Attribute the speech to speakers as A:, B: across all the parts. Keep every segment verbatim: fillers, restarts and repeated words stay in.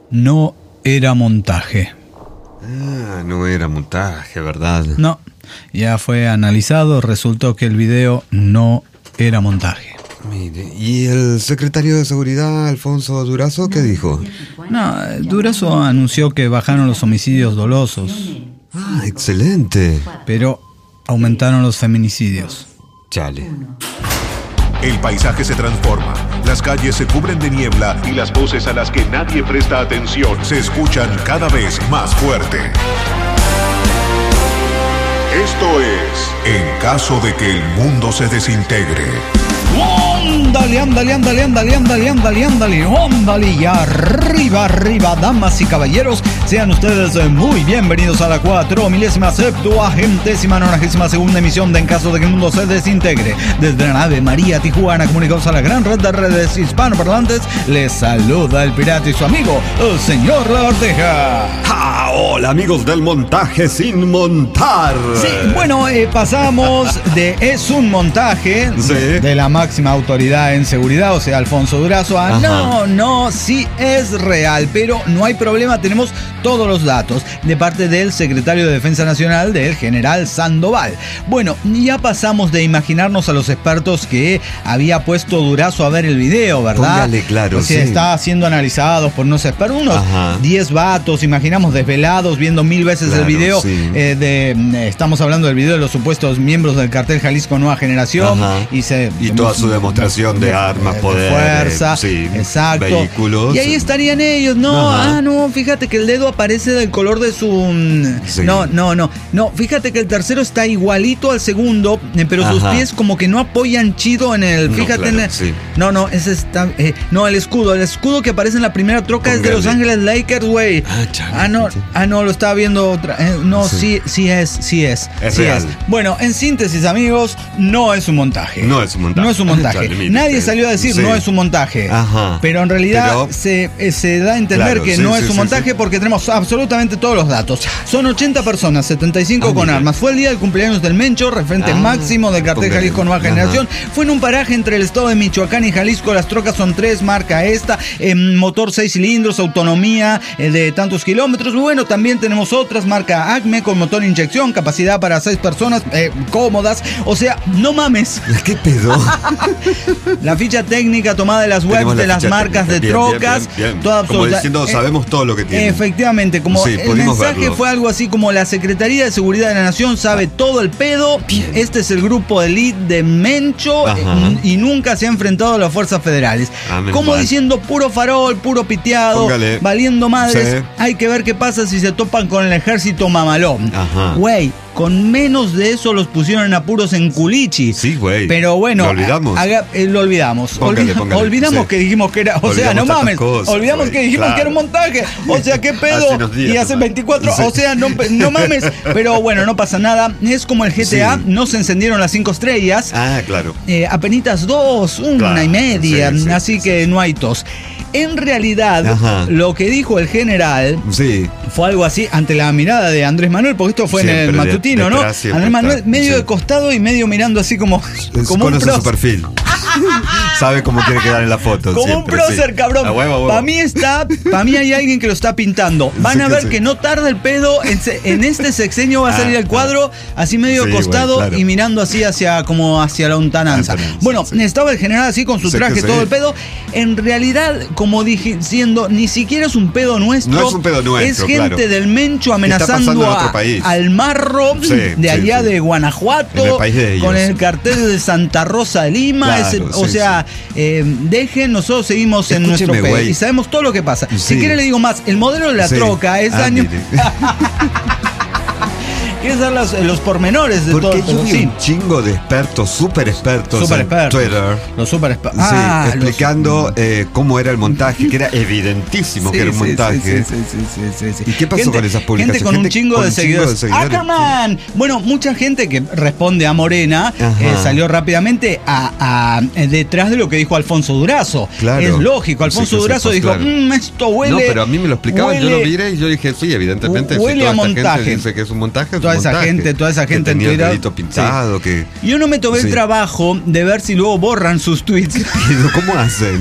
A: no era montaje.
B: Ah, no era montaje, ¿verdad?
A: No, ya fue analizado, resultó que el video no era montaje.
B: Mire, ¿y el secretario de Seguridad, Alfonso Durazo, qué dijo?
A: No, Durazo anunció que bajaron los homicidios dolosos.
B: Ah, excelente.
A: Pero aumentaron los feminicidios.
B: Chale.
C: El paisaje se transforma, las calles se cubren de niebla y las voces a las que nadie presta atención se escuchan cada vez más fuerte. Esto es En caso de que el mundo se desintegre.
A: ¡Ándale, ándale, ándale, ándale, ándale, ándale, ándale, ándale! Y arriba, arriba, damas y caballeros, sean ustedes muy bienvenidos a la cuatro milésima septuagentésima nonagésima segunda emisión de En caso de que el mundo se desintegre. Desde la nave María Tijuana, comunicados a la gran red de redes hispanoparlantes, les saluda el pirata y su amigo, el señor Lagarteja.
B: ¡Ah! Hola, amigos del montaje sin montar.
A: Sí, bueno, eh, pasamos de es un montaje,
B: sí,
A: de la máxima autoridad en seguridad, o sea, Alfonso Durazo, a
B: Ajá.
A: no, no, sí es real, pero no hay problema, tenemos todos los datos de parte del secretario de Defensa Nacional, del general Sandoval. Bueno, ya pasamos de imaginarnos a los expertos que había puesto Durazo a ver el video, ¿verdad?
B: Póngale claro,
A: o sea,
B: sí.
A: está siendo analizados por unos expertos, unos
B: Ajá.
A: diez vatos, imaginamos desvelados, viendo mil veces
B: Claro,
A: el video,
B: sí.
A: eh, de, eh, estamos hablando del video de los supuestos miembros del cartel Jalisco Nueva Generación.
B: Ajá.
A: y se
B: Y toda su demostración de, de armas,
A: de
B: poder,
A: fuerza,
B: sí,
A: exacto,
B: vehículos.
A: Y ahí estarían ellos, no,
B: Ajá.
A: ah, no, fíjate que el dedo aparece del color de su,
B: Sí.
A: no, no, no, no, fíjate que el tercero está igualito al segundo, eh, pero sus
B: Ajá.
A: pies como que no apoyan chido en el,
B: No,
A: fíjate,
B: claro,
A: en el,
B: sí.
A: no, no, ese está, eh, no, el escudo, el escudo que aparece en la primera troca es de
B: Póngale.
A: Los Ángeles Lakers, güey.
B: Ah, chale.
A: Ah, no, ah, no, lo estaba viendo otra, eh, no, sí. sí, sí es, sí es,
B: Es
A: sí
B: real.
A: es. Bueno, en síntesis, amigos, no es un montaje.
B: No es un montaje.
A: No es un montaje.
B: Chale, mire,
A: Nadie
B: usted.
A: salió a decir
B: Sí.
A: no es un montaje.
B: Ajá.
A: Pero en realidad
B: Pero-
A: se, eh, se da a entender
B: Claro,
A: que
B: sí,
A: no
B: sí,
A: es un
B: sí,
A: montaje
B: sí.
A: porque tenemos absolutamente todos los datos. Son ochenta personas, setenta y cinco
B: Ah,
A: con
B: mire.
A: armas. Fue el día del cumpleaños del Mencho, referente
B: Ah,
A: máximo del cartel
B: póngale.
A: Jalisco Nueva
B: Ajá.
A: Generación. Fue en un paraje entre el estado de Michoacán y Jalisco. Las trocas son tres, marca esta, eh, motor seis cilindros, autonomía eh, de tantos kilómetros. Bueno, también tenemos otras, marca Acme, con motor inyección, capacidad para seis personas, eh, cómodas. O sea, no mames.
B: ¿Qué pedo?
A: La ficha técnica tomada de las webs
B: Tenemos la
A: de las
B: ficha
A: marcas
B: técnica.
A: de
B: Bien,
A: trocas.
B: bien, bien, bien.
A: Toda
B: Como
A: absoluta-
B: diciendo,
A: eh,
B: sabemos todo lo que tiene.
A: Efectivamente, como
B: Sí,
A: el
B: pudimos
A: mensaje
B: verlo.
A: fue algo así como la Secretaría de Seguridad de la Nación sabe todo el pedo.
B: Bien.
A: Este es el grupo de elite de Mencho,
B: Ajá.
A: eh, y nunca se ha enfrentado a las fuerzas federales.
B: Ah, menos
A: Como
B: mal.
A: diciendo puro farol, puro piteado,
B: Póngale.
A: valiendo madres.
B: Sí.
A: Hay que ver qué pasa si se topan con el ejército mamalón.
B: Ajá.
A: Güey, con menos de eso los pusieron en apuros en Culichi.
B: Sí, güey.
A: Pero bueno,
B: Lo olvidamos.
A: haga- eh, lo olvidamos.
B: Póngale,
A: Olvida-
B: póngale.
A: olvidamos
B: Sí.
A: que dijimos que era, o sea,
B: Olvidamos
A: no
B: tantas
A: mames,
B: cosas,
A: olvidamos
B: güey,
A: que dijimos
B: claro.
A: que era un montaje. O sea, qué pedo.
B: Hace unos días,
A: y hace
B: nomás.
A: veinticuatro,
B: Sí.
A: o sea, no, no mames. Pero bueno, no pasa nada. Es como el G T A,
B: Sí.
A: no se encendieron las cinco estrellas.
B: Ah, claro.
A: Eh, apenitas dos, una
B: Claro,
A: y media,
B: sí, sí,
A: así
B: sí,
A: que
B: sí.
A: no hay tos. En realidad,
B: Ajá.
A: lo que dijo el general
B: Sí.
A: fue algo así ante la mirada de Andrés Manuel, porque esto fue en
B: Siempre
A: el
B: de-
A: matutino, ¿no?
B: detrás siempre
A: Andrés Manuel
B: está,
A: medio
B: sí.
A: de costado y medio mirando así como, como un
B: Conoce su
A: prócer.
B: perfil. Sabe cómo quiere quedar en la foto.
A: Como
B: siempre,
A: un prócer,
B: sí.
A: cabrón.
B: A huevo, a huevo.
A: Para mí está, para mí hay alguien que lo está pintando. Van
B: Sí,
A: a
B: que
A: ver
B: sí.
A: que no tarda el pedo. En, se- en este sexenio va a salir
B: Ah,
A: el cuadro así medio
B: Sí,
A: costado
B: güey, claro.
A: y mirando así hacia como hacia la lontananza.
B: Lontananza,
A: Bueno,
B: sí.
A: estaba el general así con su
B: Sí,
A: traje,
B: que sí.
A: todo el pedo. En realidad, como dije, siendo ni siquiera es un pedo nuestro.
B: No es un pedo nuestro,
A: Es gente
B: claro.
A: del Mencho
B: pasando
A: amenazando
B: en otro
A: a-
B: país.
A: al marro
B: Sí,
A: de
B: sí,
A: allá
B: sí.
A: de Guanajuato.
B: En el país de ellos.
A: Con el cartel de Santa Rosa de Lima.
B: Claro,
A: ese- o
B: sí,
A: sea, eh, dejen, nosotros seguimos en
B: Escúcheme,
A: nuestro país
B: güey.
A: y sabemos todo lo que pasa. Si
B: Sí.
A: quiere le digo más, el modelo de la
B: Sí.
A: troca es
B: Ah,
A: año...
B: mire.
A: ¿Quieres dar los, los pormenores de todo
B: Porque
A: el
B: yo
A: pedo?
B: vi
A: Sí.
B: un chingo de expertos, súper expertos
A: Super
B: en
A: expertos.
B: Twitter.
A: Los super expertos.
B: Sí,
A: Ah,
B: explicando eh, cómo era el montaje, que era evidentísimo que era un montaje.
A: Sí, sí, sí, sí, sí, sí.
B: ¿Y qué pasó
A: Gente-
B: con esas publicaciones?
A: Gente con un
B: Gente
A: chingo
B: con
A: de
B: un chingo
A: seguidores.
B: de seguidores.
A: ¡Ackerman! Bueno, mucha gente que responde a Morena
B: Ajá.
A: eh, salió rápidamente a, a- eh, detrás de lo que dijo Alfonso Durazo.
B: Claro.
A: Es lógico, Alfonso
B: Sí, que sí,
A: Durazo
B: pues,
A: dijo,
B: claro.
A: "Mm, esto huele...
B: No, pero a mí me lo explicaban, yo lo
A: huele-
B: miré y yo dije, sí, evidentemente,
A: Huele
B: si
A: a
B: toda esta
A: montaje.
B: gente dice que es un montaje, es
A: Toda
B: un
A: esa
B: montaje.
A: gente, toda esa
B: Que
A: gente en
B: tenía el
A: Twitter.
B: dedito pintado, que...
A: Yo no me tomé
B: Sí.
A: el trabajo de ver si luego borran sus tweets.
B: Pero, ¿cómo hacen?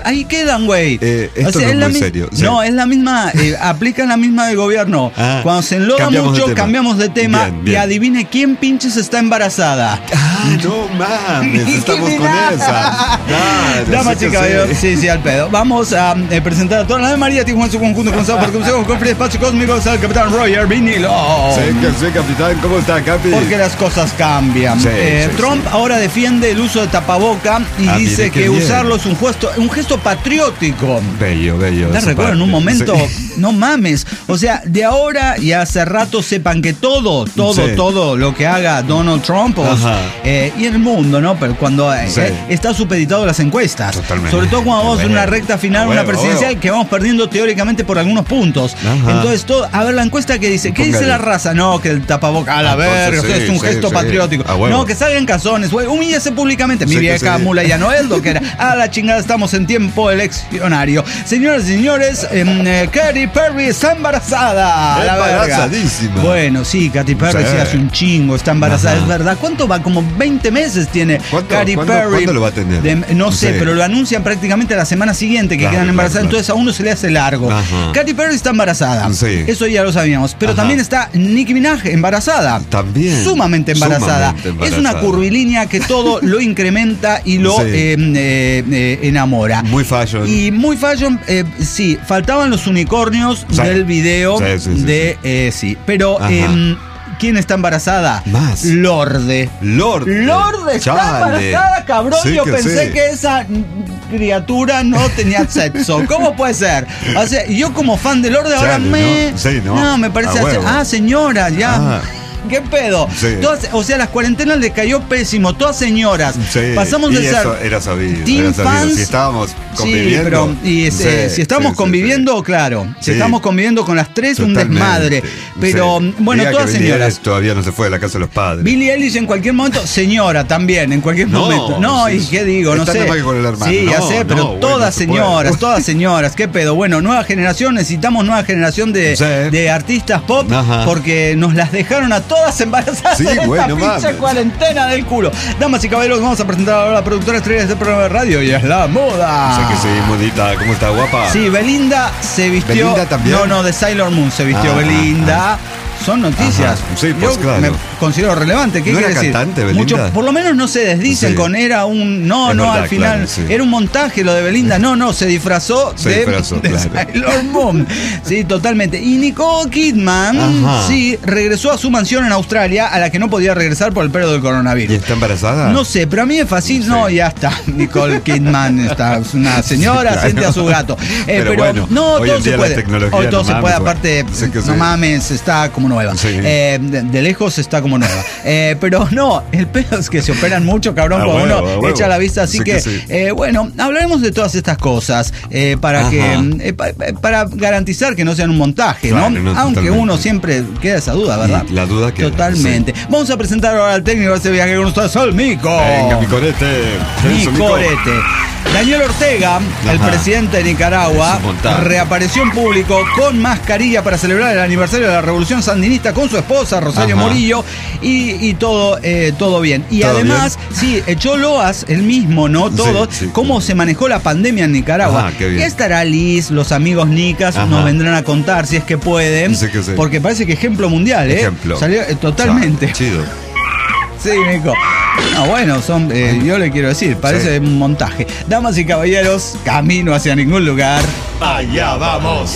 A: ahí quedan, güey.
B: Eh, esto no es
A: la
B: muy
A: mi-
B: serio. Sí.
A: No, es la misma, eh, aplican la misma del gobierno.
B: Ah,
A: Cuando se enloda
B: cambiamos de
A: mucho,
B: tema.
A: cambiamos de tema.
B: Bien, bien.
A: Y adivine quién pinches está embarazada.
B: Ah, no mames, estamos con esa. Claro,
A: Damas
B: sí
A: y
B: que
A: caballeros,
B: sí.
A: sí, sí, al pedo. Vamos a eh, presentar a toda la de María Tijuana en su conjunto con Sábado por Consejo con Free Espacio Cósmico al capitán Roger Vinilo.
B: Sí, que sí, capitán, ¿cómo está, Capi?
A: Porque las cosas cambian.
B: Sí,
A: Eh,
B: sí,
A: Trump
B: sí.
A: ahora defiende el uso de tapaboca y
B: Ah,
A: dice
B: mire, qué
A: que
B: bien.
A: usarlo es un gesto, un gesto patriótico.
B: Bello, bello.
A: ¿Te
B: esa
A: recuerdo en un
B: parte.
A: momento?
B: Sí.
A: No mames. O sea, de ahora y hace rato sepan que todo, todo,
B: Sí.
A: todo lo que haga Donald Trump o-
B: Ajá.
A: eh, y el mundo, ¿no? Pero cuando eh,
B: Sí.
A: eh, está supeditado a las encuestas.
B: Totalmente.
A: Sobre todo cuando vamos en una recta final,
B: A
A: una
B: huevo,
A: presidencial
B: huevo.
A: que vamos perdiendo teóricamente por algunos puntos.
B: Ajá.
A: Entonces, todo, a ver la encuesta que dice, ¿qué dice
B: Póngale.
A: la raza? No, que el tapaboca, a la
B: Ah, entonces
A: verga, o sea,
B: sí,
A: es un
B: sí,
A: gesto
B: sí.
A: patriótico.
B: A huevo.
A: No, que salgan cazones, güey, humíllese públicamente. Mi
B: Sí, que
A: vieja
B: sí.
A: mula ya no es lo que era. A la chingada, estamos en tiempo eleccionario. Señoras y señores, em, eh, Katy Perry está embarazada. A la verga.
B: Embarazadísima.
A: Bueno, sí, Katy Perry
B: Sí.
A: sí hace un chingo, está embarazada,
B: Ajá.
A: es verdad. ¿Cuánto va? Como veinte meses tiene
B: ¿Cuánto-
A: Katy
B: cuándo-
A: Perry.
B: cuándo lo va a tener?
A: De- no sé,
B: Sí.
A: pero lo anuncian prácticamente la semana siguiente que
B: Claro,
A: quedan
B: claro,
A: embarazadas,
B: claro.
A: entonces a uno se le hace largo.
B: Ajá.
A: Katy Perry está embarazada.
B: Sí.
A: Eso ya lo sabíamos. Pero
B: Ajá.
A: también está Nicki Minaj embarazada.
B: También.
A: Sumamente embarazada.
B: Sumamente
A: Es una
B: embarazada.
A: curvilínea que todo lo incrementa y lo
B: Sí.
A: eh, eh, eh, enamora.
B: Muy fashion.
A: Y muy fashion, eh, sí, faltaban los unicornios
B: Sí.
A: del video
B: Sí, sí, sí,
A: de, eh, sí. Pero,
B: Ajá.
A: eh, ¿quién está embarazada?
B: Más.
A: Lorde.
B: Lord.
A: Lorde está
B: Chale.
A: embarazada, cabrón.
B: Sí
A: Yo
B: que
A: pensé
B: sí.
A: que esa criatura no tenía sexo. ¿Cómo puede ser? O sea, yo como fan de Lorde ahora
B: Chale,
A: me...
B: ¿no? Sí, ¿no?
A: me parece...
B: A
A: hace-
B: huevo.
A: ah, señora, ya...
B: Ah.
A: ¿Qué pedo?
B: Sí.
A: Todas, o sea, las cuarentenas les cayó pésimo, todas señoras.
B: Sí,
A: Pasamos
B: y
A: de ser
B: eso era sabido,
A: teen
B: era sabido.
A: fans.
B: Si estábamos
A: Sí,
B: conviviendo.
A: pero y,
B: sí,
A: eh, si estamos
B: sí, sí,
A: conviviendo, claro. Si
B: Sí.
A: estamos conviviendo con las tres, un
B: Totalmente.
A: desmadre. Pero
B: Sí.
A: bueno,
B: Diga
A: todas
B: que Billie
A: señoras.
B: Eilish todavía no se fue de la casa de los padres.
A: Billie Eilish en cualquier momento, señora también, en cualquier
B: No,
A: momento. No,
B: sí,
A: y qué digo, no
B: está
A: sé.
B: nada más que con el hermano.
A: Sí, ya
B: No,
A: sé, pero
B: no, bueno,
A: todas
B: se puede.
A: señoras, todas señoras, qué pedo. Bueno, nueva generación, necesitamos nueva generación de,
B: Sí.
A: de artistas pop
B: Ajá.
A: porque nos las dejaron a todas embarazadas
B: Sí,
A: en esta
B: bueno,
A: pinche
B: mames.
A: cuarentena del culo. Damas y caballeros, vamos a presentar ahora a la productora estrella de este programa de radio y es la moda.
B: Sé que sí, modita, ¿cómo está, guapa?
A: Sí, Belinda se vistió.
B: ¿Belinda también?
A: No, no, de Sailor Moon se vistió
B: Ah,
A: Belinda. Son noticias.
B: Ajá. Sí, pues,
A: Yo
B: claro.
A: me considero relevante. ¿Qué
B: ¿No
A: quiere
B: era
A: decir?
B: cantante, Belinda?
A: Mucho, por lo menos no se desdicen
B: Sí.
A: con era un. No,
B: Es
A: no,
B: verdad,
A: al final.
B: claro, sí.
A: Era un montaje lo de Belinda. No, no, se disfrazó
B: Se
A: de,
B: disfrazó,
A: de
B: claro.
A: Sailor Moon. Sí, totalmente. Y Nicole Kidman,
B: Ajá.
A: sí, regresó a su mansión en Australia a la que no podía regresar por el pedo del
B: ¿Y
A: coronavirus.
B: está embarazada?
A: No sé, pero a mí me fascina.
B: No
A: No,
B: sé.
A: ya está. Nicole Kidman está, es una señora,
B: Sí, claro.
A: siente a su gato. Eh,
B: Pero
A: pero
B: bueno,
A: no,
B: hoy
A: todo
B: en
A: se
B: día la
A: puede.
B: tecnología,
A: Hoy todo
B: no
A: se puede,
B: mames,
A: aparte,
B: sí que
A: no
B: sí.
A: mames, está como nueva.
B: Sí.
A: Eh, de, de lejos está como nueva. Eh, pero no, el pedo es que se operan mucho, cabrón,
B: A
A: cuando
B: huevo,
A: uno
B: a huevo.
A: echa la vista. Así
B: Sí
A: que,
B: que sí.
A: eh, bueno, hablaremos de todas estas cosas eh, para
B: Ajá.
A: que eh, pa- pa- para garantizar que no sean un montaje,
B: Claro,
A: ¿no?
B: no,
A: Aunque
B: totalmente.
A: uno siempre queda esa duda, ¿verdad?
B: Y la duda queda,
A: Totalmente. Vamos a presentar ahora al técnico de este viaje con ustedes, al Mico.
B: Venga, mi corete.
A: Mi
B: Eso, Mico.
A: corete. Daniel Ortega, el
B: Ajá.
A: presidente de Nicaragua,
B: Es un montaje.
A: reapareció en público con mascarilla para celebrar el aniversario de la Revolución Sandinista con su esposa, Rosario
B: Ajá.
A: Murillo, y, y todo, eh, todo bien. Y
B: ¿Todo
A: además, sí, echó loas él mismo, ¿no?
B: Sí,
A: Todo,
B: sí,
A: cómo
B: claro.
A: se manejó la pandemia en Nicaragua.
B: Ajá, qué bien.
A: Y estará Liz, los amigos nicas,
B: Ajá.
A: nos vendrán a contar si es que pueden.
B: Sí que sí.
A: Porque parece que ejemplo mundial, ¿eh?
B: Ejemplo.
A: Salió eh, totalmente.
B: Ah, chido.
A: Sí, Nico. No, bueno, son, eh, yo le quiero decir, parece
B: Sí.
A: un montaje. Damas y caballeros, camino hacia ningún lugar.
B: Allá vamos.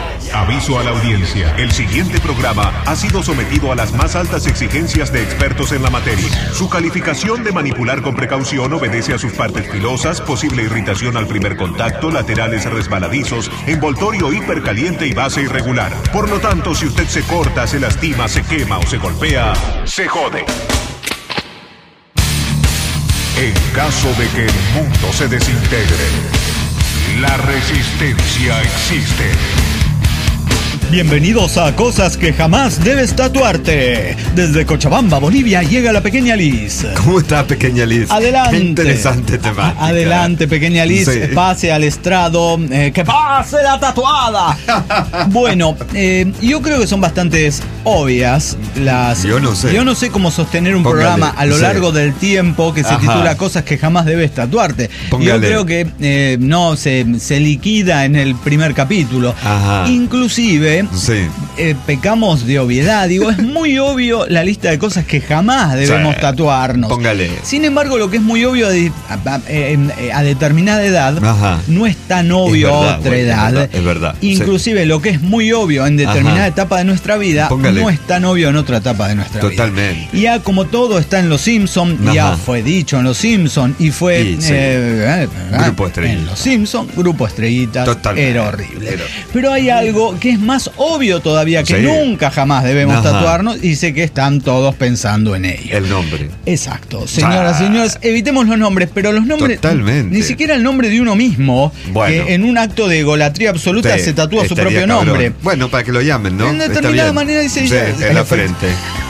C: Aviso a la audiencia. El siguiente programa ha sido sometido a las más altas exigencias de expertos en la materia. Su calificación de manipular con precaución obedece a sus partes filosas, posible irritación al primer contacto, laterales resbaladizos, envoltorio hipercaliente y base irregular. Por lo tanto, si usted se corta, se lastima, se quema o se golpea, se jode. En caso de que el mundo se desintegre, la resistencia existe.
A: Bienvenidos a Cosas que jamás debes tatuarte. Desde Cochabamba, Bolivia, llega la pequeña Liz.
B: ¿Cómo está, pequeña Liz?
A: Adelante.
B: Qué interesante temática.
A: Adelante, pequeña Liz.
B: Sí.
A: Pase al estrado. Eh, ¡Que pase la tatuada! Bueno, eh, yo creo que son bastantes obvias las...
B: Yo no sé.
A: Yo no sé cómo sostener un
B: Póngale,
A: programa a lo
B: sí.
A: largo del tiempo que se
B: Ajá.
A: titula Cosas que jamás debes tatuarte.
B: Póngale.
A: Yo creo que eh, no se, se liquida en el primer capítulo.
B: Ajá.
A: Inclusive...
B: Sí.
A: Eh, pecamos de obviedad. Digo, es muy obvio la lista de cosas que jamás debemos
B: Sí.
A: tatuarnos.
B: Póngale.
A: Sin embargo, lo que es muy obvio a, a, a- eh, a determinada edad
B: Ajá.
A: no es tan obvio
B: Es
A: a
B: verdad,
A: otra
B: güey, es
A: edad.
B: verdad, es verdad.
A: Inclusive lo que es muy obvio en determinada
B: Ajá.
A: etapa de nuestra vida
B: Póngale.
A: no es tan obvio en otra etapa de nuestra
B: Totalmente.
A: vida. Y ya como todo está en Los Simpson, ya
B: Ajá.
A: fue dicho en Los Simpson y fue
B: Y, sí.
A: eh, eh,
B: Grupo Estrellita.
A: en Los Simpson, Grupo Estrellitas,
B: Totalmente.
A: era horrible.
B: Era-
A: Pero hay algo que es más obvio todavía, que
B: Sí.
A: nunca jamás debemos
B: Ajá.
A: tatuarnos y sé que están todos pensando en ello.
B: El nombre.
A: Exacto. Señoras y
B: Ah.
A: señores, evitemos los nombres, pero los nombres...
B: Totalmente.
A: Ni siquiera el nombre de uno mismo,
B: Bueno.
A: que en un acto de egolatría absoluta
B: Sí,
A: se tatúa su
B: estaría
A: propio
B: cabrón.
A: nombre.
B: Bueno, para que lo llamen, ¿no?
A: En
B: Está
A: determinada
B: bien.
A: manera dice...
B: Sí,
A: ya-
B: en la frente.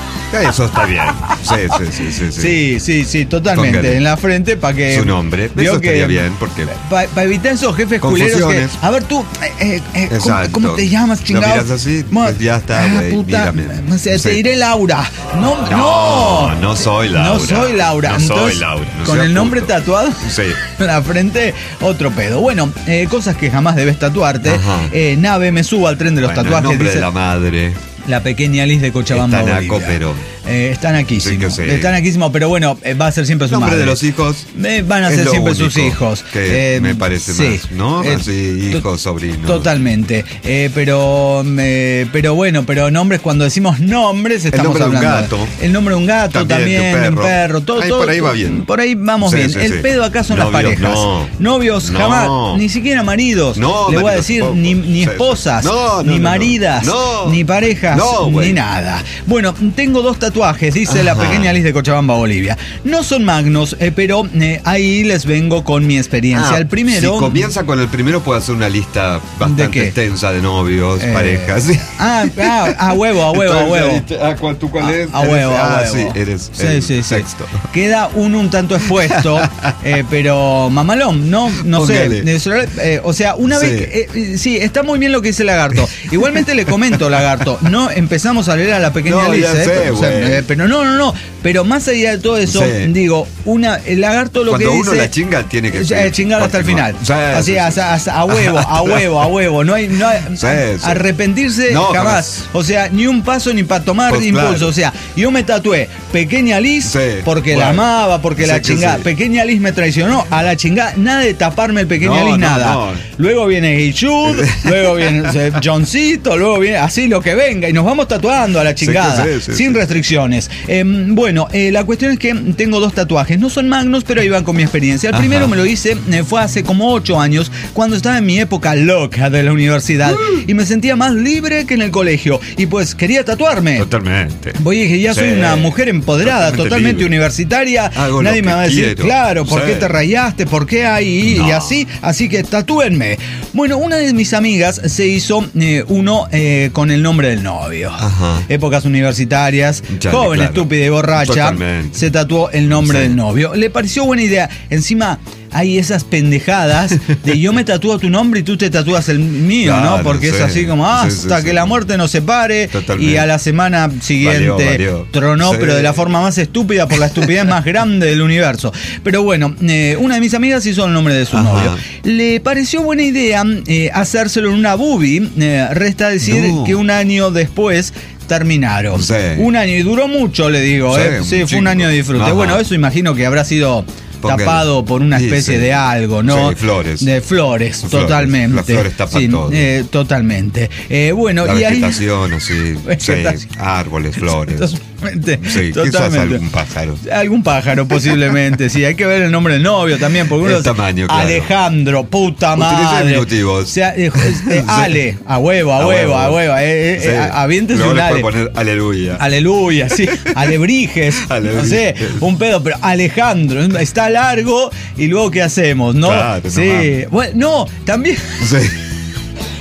B: Eso está bien. Sí, sí, sí, sí. sí.
A: Sí, sí, sí, totalmente.
B: Póngale.
A: En la frente para que...
B: Su nombre.
A: vio
B: Eso
A: que-
B: estaría bien, porque...
A: Para evitar esos jefes culeros que...
B: Confusiones.
A: A ver tú, eh, eh, eh, ¿cómo,
B: Exacto.
A: cómo te llamas,
B: Lo
A: chingado?
B: miras así,
A: Mo-
B: pues ya está,
A: ah,
B: güey,
A: puta,
B: mírame.
A: o sea,
B: Sí.
A: te diré Laura. No, no.
B: No, no soy Laura.
A: No soy Laura.
B: No soy
A: Entonces,
B: Laura, no
A: con
B: sea
A: el nombre
B: puto.
A: tatuado
B: Sí.
A: en la frente, otro pedo. Bueno, eh, cosas que jamás debes tatuarte.
B: Ajá.
A: Eh, nave, me subo al tren de los
B: Bueno, el
A: tatuajes,
B: nombre
A: dice
B: de la madre.
A: la pequeña Liz de Cochabamba,
B: Está
A: Bolivia.
B: naco, pero-
A: Eh, está naquísimo.
B: Sí que sí.
A: Está naquísimo, pero bueno, eh, va a ser siempre
B: El
A: su
B: nombre
A: madre.
B: de los hijos
A: Eh, van a
B: es
A: ser
B: lo
A: siempre
B: único
A: sus hijos.
B: que
A: Eh,
B: me parece
A: sí.
B: más, ¿no?
A: Eh,
B: Así,
A: to-
B: hijos, sobrinos.
A: Totalmente. Eh, pero, eh, pero bueno, pero nombres, cuando decimos nombres, estamos
B: nombre de un
A: hablando.
B: gato.
A: El nombre de un gato
B: También,
A: también,
B: de un
A: de un
B: perro.
A: perro. Todo,
B: Ahí
A: todo,
B: por ahí va bien.
A: Por ahí vamos
B: Sí,
A: bien.
B: sí,
A: El
B: sí.
A: pedo acá son
B: Novios,
A: las parejas.
B: no.
A: Novios
B: No.
A: jamás, ni siquiera maridos.
B: No,
A: Le voy a
B: maridos
A: decir,
B: tampoco.
A: ni, ni
B: Sí, sí.
A: esposas,
B: No, no,
A: ni
B: no, no.
A: maridas,
B: No.
A: ni parejas,
B: No, güey.
A: ni nada. Bueno, tengo dos tatuajes, dice la
B: Ajá.
A: pequeña Liz de Cochabamba, Bolivia. No son magnos, eh, pero eh, ahí les vengo con mi experiencia.
B: Ah,
A: el primero...
B: Si comienza con el primero, puede hacer una lista
A: ¿De
B: bastante
A: qué?
B: extensa de novios,
A: Eh,
B: parejas.
A: Ah, ah, a huevo, a huevo, a
B: Entonces,
A: huevo.
B: ya viste, ah, ¿cuál- ¿tú cuál
A: A-
B: es?
A: A,
B: Eres-
A: huevo, a
B: ah,
A: huevo.
B: sí, eres
A: Sí,
B: el
A: sí, sí.
B: sexto.
A: Queda uno un tanto expuesto, eh, pero mamalón, no, no sé.
B: Póngale.
A: Eso, eh, o sea, una
B: Sí.
A: vez que, eh, eh, sí, está muy bien lo que dice Lagarto. Igualmente le comento, Lagarto, no empezamos a leer a la pequeña
B: No,
A: Liz,
B: ya
A: eh,
B: sé,
A: pero, o sea,
B: güey.
A: eh, pero no, no, no. Pero más allá de todo eso,
B: Sí.
A: digo, una, el Lagarto lo
B: Cuando
A: que
B: uno
A: dice.
B: la chinga, tiene que
A: eh,
B: ser
A: chingar hasta el final.
B: continuar. Sí,
A: Así,
B: sí, sí.
A: hasta- hasta- a huevo, a huevo, a huevo. No hay, no hay-
B: Sí, sí.
A: arrepentirse
B: No,
A: jamás.
B: jamás.
A: O sea, ni un paso ni para tomar
B: Pues
A: impulso.
B: claro.
A: O sea, yo me tatué pequeña Liz
B: Sí,
A: porque la
B: bueno.
A: amaba, porque
B: Sé
A: la
B: que
A: chingada.
B: sí.
A: Pequeña Liz me traicionó, a la chingada. Nada de taparme el pequeña
B: No,
A: Liz,
B: no,
A: nada.
B: no.
A: Luego viene Hey Jude, luego viene eh, Johncito, luego viene así lo que venga. Y nos vamos tatuando a la
B: Sí,
A: chingada.
B: sí, sí,
A: sin
B: sí.
A: restricciones. Eh, bueno, eh, la cuestión es que tengo dos tatuajes. No son magnos, pero ahí van con mi experiencia. El
B: Ajá.
A: primero me lo hice, eh, fue hace como ocho años, cuando estaba en mi época loca de la universidad. Y me sentía más libre que en el colegio. Y pues quería tatuarme.
B: Totalmente.
A: Voy y dije, ya soy
B: Sí.
A: una mujer empoderada, totalmente,
B: Totalmente libre.
A: universitaria.
B: Hago
A: Nadie
B: lo
A: me
B: que
A: va a decir,
B: quiero.
A: claro, ¿por
B: Sí.
A: qué te rayaste? ¿Por qué ahí?
B: No.
A: Y así, así que tatúenme. Bueno, una de mis amigas se hizo eh, uno eh, con el nombre del novio.
B: Ajá.
A: Épocas universitarias,
B: Chale,
A: joven,
B: claro.
A: estúpida y borracha,
B: Totalmente.
A: se tatuó el nombre
B: Sí.
A: del novio. Le pareció buena idea. Encima, hay esas pendejadas de yo me tatúo tu nombre y tú te tatúas el mío, ¿no?
B: Claro,
A: Porque es
B: sí.
A: así como
B: Sí,
A: hasta
B: sí,
A: que
B: sí.
A: la muerte nos separe.
B: Totalmente.
A: Y a la semana siguiente
B: Valió, valió.
A: tronó,
B: Sí.
A: pero de la forma más estúpida por la estupidez más grande del universo. Pero bueno, eh, una de mis amigas hizo el nombre de su
B: Ajá.
A: novio. Le pareció buena idea eh, hacérselo en una boobie. Eh, resta decir
B: No.
A: que un año después terminaron.
B: Sí.
A: Un año, y duró mucho, le digo.
B: Sí,
A: eh. Sí,
B: un
A: fue un
B: chingo.
A: año de disfrute.
B: Ajá.
A: Bueno, eso imagino que habrá sido
B: Póngale.
A: tapado por una
B: Sí,
A: especie
B: sí.
A: de algo, ¿no?
B: Sí, flores.
A: De flores,
B: Flores.
A: totalmente.
B: Las flores tapan
A: Sí,
B: todo.
A: eh, totalmente. Eh, bueno,
B: La
A: y ahí...
B: vegetación, así. Sí,
A: Vegetación.
B: árboles, flores.
A: Totalmente.
B: Sí, quizás
A: totalmente.
B: algún pájaro.
A: Algún pájaro, posiblemente. Sí, hay que ver el nombre del novio también. Porque uno
B: El tamaño, claro.
A: Alejandro, puta
B: Utilice
A: madre.
B: diminutivos.
A: O sea, eh, eh, Ale, a huevo, a,
B: A
A: huevo,
B: huevo.
A: a huevo. Eh, eh,
B: Sí.
A: eh, aviéntese
B: Luego
A: un
B: le
A: Ale.
B: puede poner aleluya.
A: Aleluya, sí. Alebrijes. No sé,
B: Alebrijes.
A: un pedo, pero Alejandro, está largo y luego ¿qué hacemos? ¿No?
B: Claro, no
A: sí.
B: mames.
A: Bueno, no, también.
B: Sí.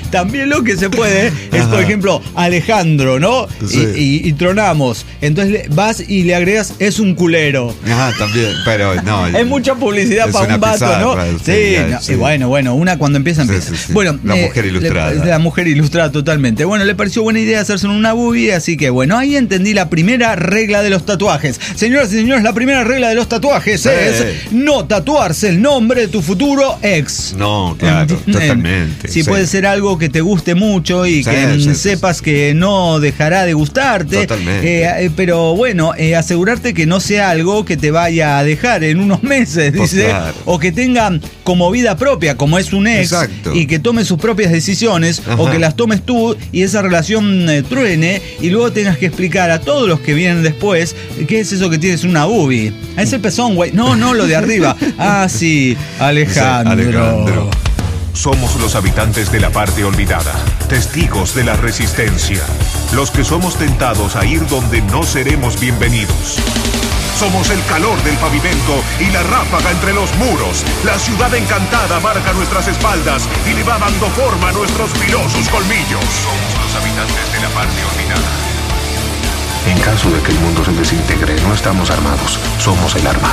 A: También lo que se puede es,
B: Ajá.
A: por ejemplo, Alejandro, ¿no?
B: Sí.
A: Y, y, y tronamos. Entonces le- vas y le agregas, es un culero.
B: Ah, también, pero no.
A: Es mucha publicidad
B: es
A: para
B: una
A: un vato,
B: pizarra,
A: ¿no?
B: usted,
A: Sí,
B: ya,
A: no,
B: sí.
A: y bueno, bueno, una cuando empieza,
B: Sí,
A: empieza.
B: sí, sí.
A: Bueno,
B: La mujer ilustrada.
A: le- la mujer ilustrada totalmente. Bueno, le pareció buena idea hacerse una boobie, así que bueno, ahí entendí la primera regla de los tatuajes. Señoras y señores, la primera regla de los tatuajes
B: Sí.
A: es no tatuarse el nombre de tu futuro ex.
B: No, claro,
A: Eh,
B: totalmente.
A: Si
B: sí.
A: puede ser algo que te guste mucho y
B: Sí,
A: que mm,
B: sí, sí,
A: sepas que no dejará de gustarte.
B: Totalmente.
A: Eh, eh, pero bueno, eh, asegurarte que no sea algo que te vaya a dejar en unos meses,
B: Pues
A: dice.
B: claro.
A: O que tenga como vida propia, como es un ex.
B: Exacto.
A: Y que tome sus propias decisiones.
B: Ajá.
A: O que las tomes tú y esa relación eh, truene. Y luego tengas que explicar a todos los que vienen después qué es eso que tienes una boobie. Es el pezón, güey. No, no, lo de arriba. Ah, sí, Alejandro.
B: Sí, Alejandro.
C: Somos los habitantes de la parte olvidada, testigos de la resistencia, los que somos tentados a ir donde no seremos bienvenidos. Somos el calor del pavimento y la ráfaga entre los muros. La ciudad encantada marca nuestras espaldas y le va dando forma a nuestros filosos colmillos. Somos los habitantes de la parte olvidada. En caso de que el mundo se desintegre, no estamos armados, somos el arma.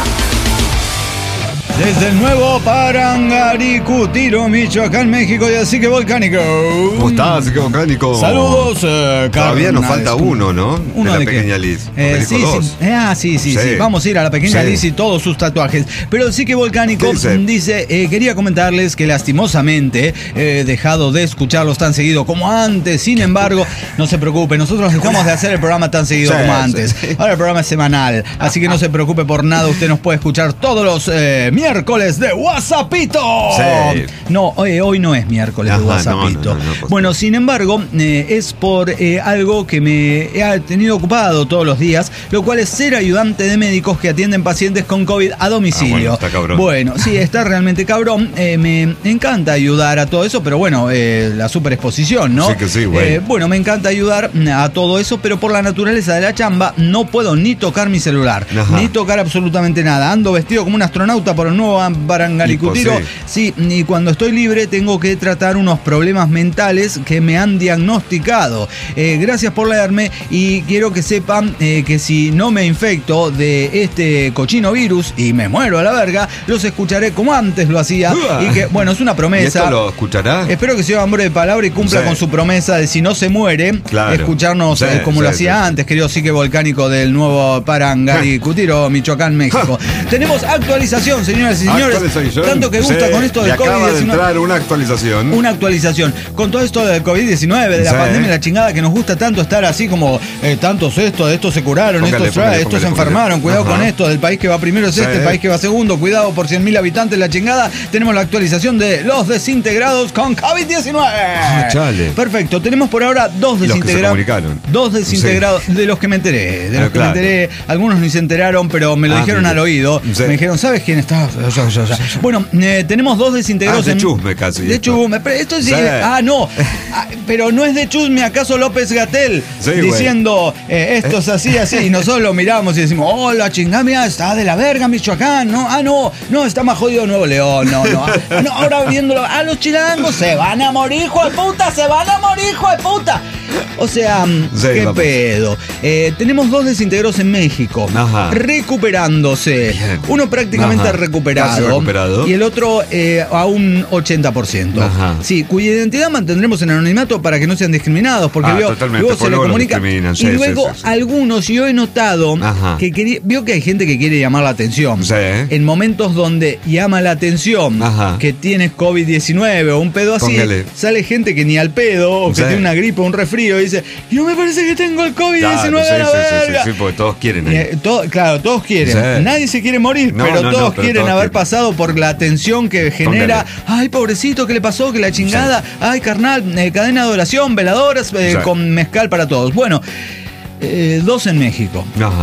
A: Desde el nuevo Parangaricutiro, Michoacán, México, y así que volcánico.
B: ¿Cómo estás, qué volcánico?
A: Saludos, eh,
B: Todavía nos
A: carnales.
B: falta uno, ¿no?
A: ¿Uno
B: de
A: de
B: la
A: qué?
B: pequeña Liz.
A: Eh,
B: Porque
A: sí,
B: dijo
A: sí.
B: dos.
A: Eh, ah, sí, sí, sí,
B: Sí.
A: Vamos a ir a la pequeña
B: Sí.
A: Liz y todos sus tatuajes. Pero sí que Volcánico
B: Dice.
A: dice, eh, quería comentarles que lastimosamente he dejado de escucharlos tan seguido como antes. Sin embargo, no se preocupe, nosotros dejamos de hacer el programa tan seguido
B: Sí,
A: como
B: sí.
A: antes. Ahora el programa es semanal, así que no se preocupe por nada. Usted nos puede escuchar todos los eh, miércoles de WhatsAppito.
B: Sí.
A: No, hoy, hoy no es miércoles de
B: Ajá,
A: WhatsAppito.
B: no, no, no, no, pues
A: bueno, sin embargo, eh, es por eh, algo que me he tenido ocupado todos los días, lo cual es ser ayudante de médicos que atienden pacientes con COVID a domicilio.
B: Ah, bueno, está cabrón.
A: Bueno, sí, está realmente cabrón. Eh, me encanta ayudar a todo eso, pero bueno, eh, la superexposición, ¿no?
B: Sí que sí, güey.
A: Eh, bueno, me encanta ayudar a todo eso, pero por la naturaleza de la chamba no puedo ni tocar mi celular,
B: Ajá.
A: ni tocar absolutamente nada. Ando vestido como un astronauta por el nuevo Parangaricutiro.
B: Y pues
A: Sí, y cuando estoy libre tengo que tratar unos problemas mentales que me han diagnosticado. Eh, gracias por leerme y quiero que sepan eh, que si no me infecto de este cochino virus y me muero a la verga, los escucharé como antes lo hacía.
B: Uah.
A: Y que, bueno, es una
B: ¿Y
A: promesa.
B: esto lo escuchará?
A: Espero que sea hombre de palabra y cumpla
B: Sí.
A: con su promesa de si no se muere,
B: Claro.
A: escucharnos
B: Sí,
A: eh, como
B: sí,
A: lo hacía
B: sí.
A: antes, querido Psique Volcánico del nuevo Parangaricutiro, Michoacán, México. Tenemos actualización, señoras y señores.
B: Actualización.
A: Tanto que gusta
B: Sí,
A: con esto
B: y
A: del
B: acaba
A: COVID
B: de
A: diecinueve.
B: entrar una actualización.
A: Una actualización. Con todo esto del COVID diecinueve, de la
B: Sí.
A: pandemia, la chingada que nos gusta tanto estar así como eh, tantos estos, estos se curaron,
B: Póngale,
A: estos,
B: póngale,
A: estos se
B: póngale,
A: enfermaron,
B: póngale.
A: cuidado
B: Ajá.
A: con esto, del país que va primero es
B: Sí.
A: este, el país que va segundo, cuidado por cien mil habitantes, la chingada. Tenemos la actualización de los desintegrados con COVID diecinueve.
B: Ah, chale.
A: Perfecto, tenemos por ahora dos
B: Los que se
A: desintegrados.
B: comunicaron.
A: Dos desintegrados, de los que me enteré, de
B: Ah,
A: los que
B: claro.
A: me enteré. Algunos ni se enteraron, pero me lo
B: Ah,
A: dijeron
B: mira.
A: al oído.
B: Sí.
A: Me dijeron, ¿sabes quién está? Ya, ya, ya. Bueno, eh, tenemos dos desintegrados.
B: Ah, de
A: en-
B: chusme casi
A: De
B: esto.
A: chusme. Pero esto sí.
B: Sí.
A: Ah, no. Ah, pero no es de chusme, ¿acaso López Gatell?
B: Sí, güey.
A: diciendo, eh, esto es así, así. Y nosotros lo miramos y decimos, oh, la chingada, mira, está de la verga Michoacán. No, ah, no, no, está más jodido Nuevo León. No, no. Ah, no, ahora viéndolo, a los chilangos se van a morir, hijo de puta, se van a morir, hijo de puta. O sea,
B: Sí,
A: qué
B: vamos.
A: pedo. Eh, tenemos dos desintegros en México.
B: Ajá.
A: Recuperándose.
B: Bien.
A: Uno prácticamente
B: Ajá.
A: recuperado.
B: Casi recuperado.
A: Y el otro eh, a un ochenta por ciento.
B: Ajá.
A: Sí, cuya identidad mantendremos en anonimato para que no sean discriminados. Porque
B: Ah,
A: vio,
B: totalmente,
A: luego
B: por
A: se le
B: luego los
A: comunica.
B: discriminan,
A: Y
B: sí, sí,
A: luego
B: sí, sí.
A: algunos, yo he notado
B: Ajá.
A: que quería- vio que hay gente que quiere llamar la atención.
B: Sí.
A: En momentos donde llama la atención
B: Ajá.
A: que tienes COVID diecinueve o un pedo así,
B: Póngale.
A: sale gente que ni al pedo o que
B: Sí.
A: tiene una gripe o un resfrío y dice, yo me parece que tengo el COVID diecinueve
B: Claro,
A: a
B: sí,
A: la
B: sí, sí,
A: verga.
B: sí, sí, porque todos quieren
A: Y,
B: ahí.
A: eh, todo- claro, todos quieren.
B: Sí.
A: Nadie se quiere morir,
B: No,
A: pero
B: no,
A: todos
B: no, pero
A: quieren
B: todos
A: haber
B: quieren.
A: pasado por la tensión que genera.
B: Póngale.
A: Ay, pobrecito, ¿qué le pasó? Que la chingada. Ay, carnal, eh, cadena de oración, veladoras, eh,
B: Sí.
A: con mezcal para todos. Bueno, eh, dos en México.
B: Ajá.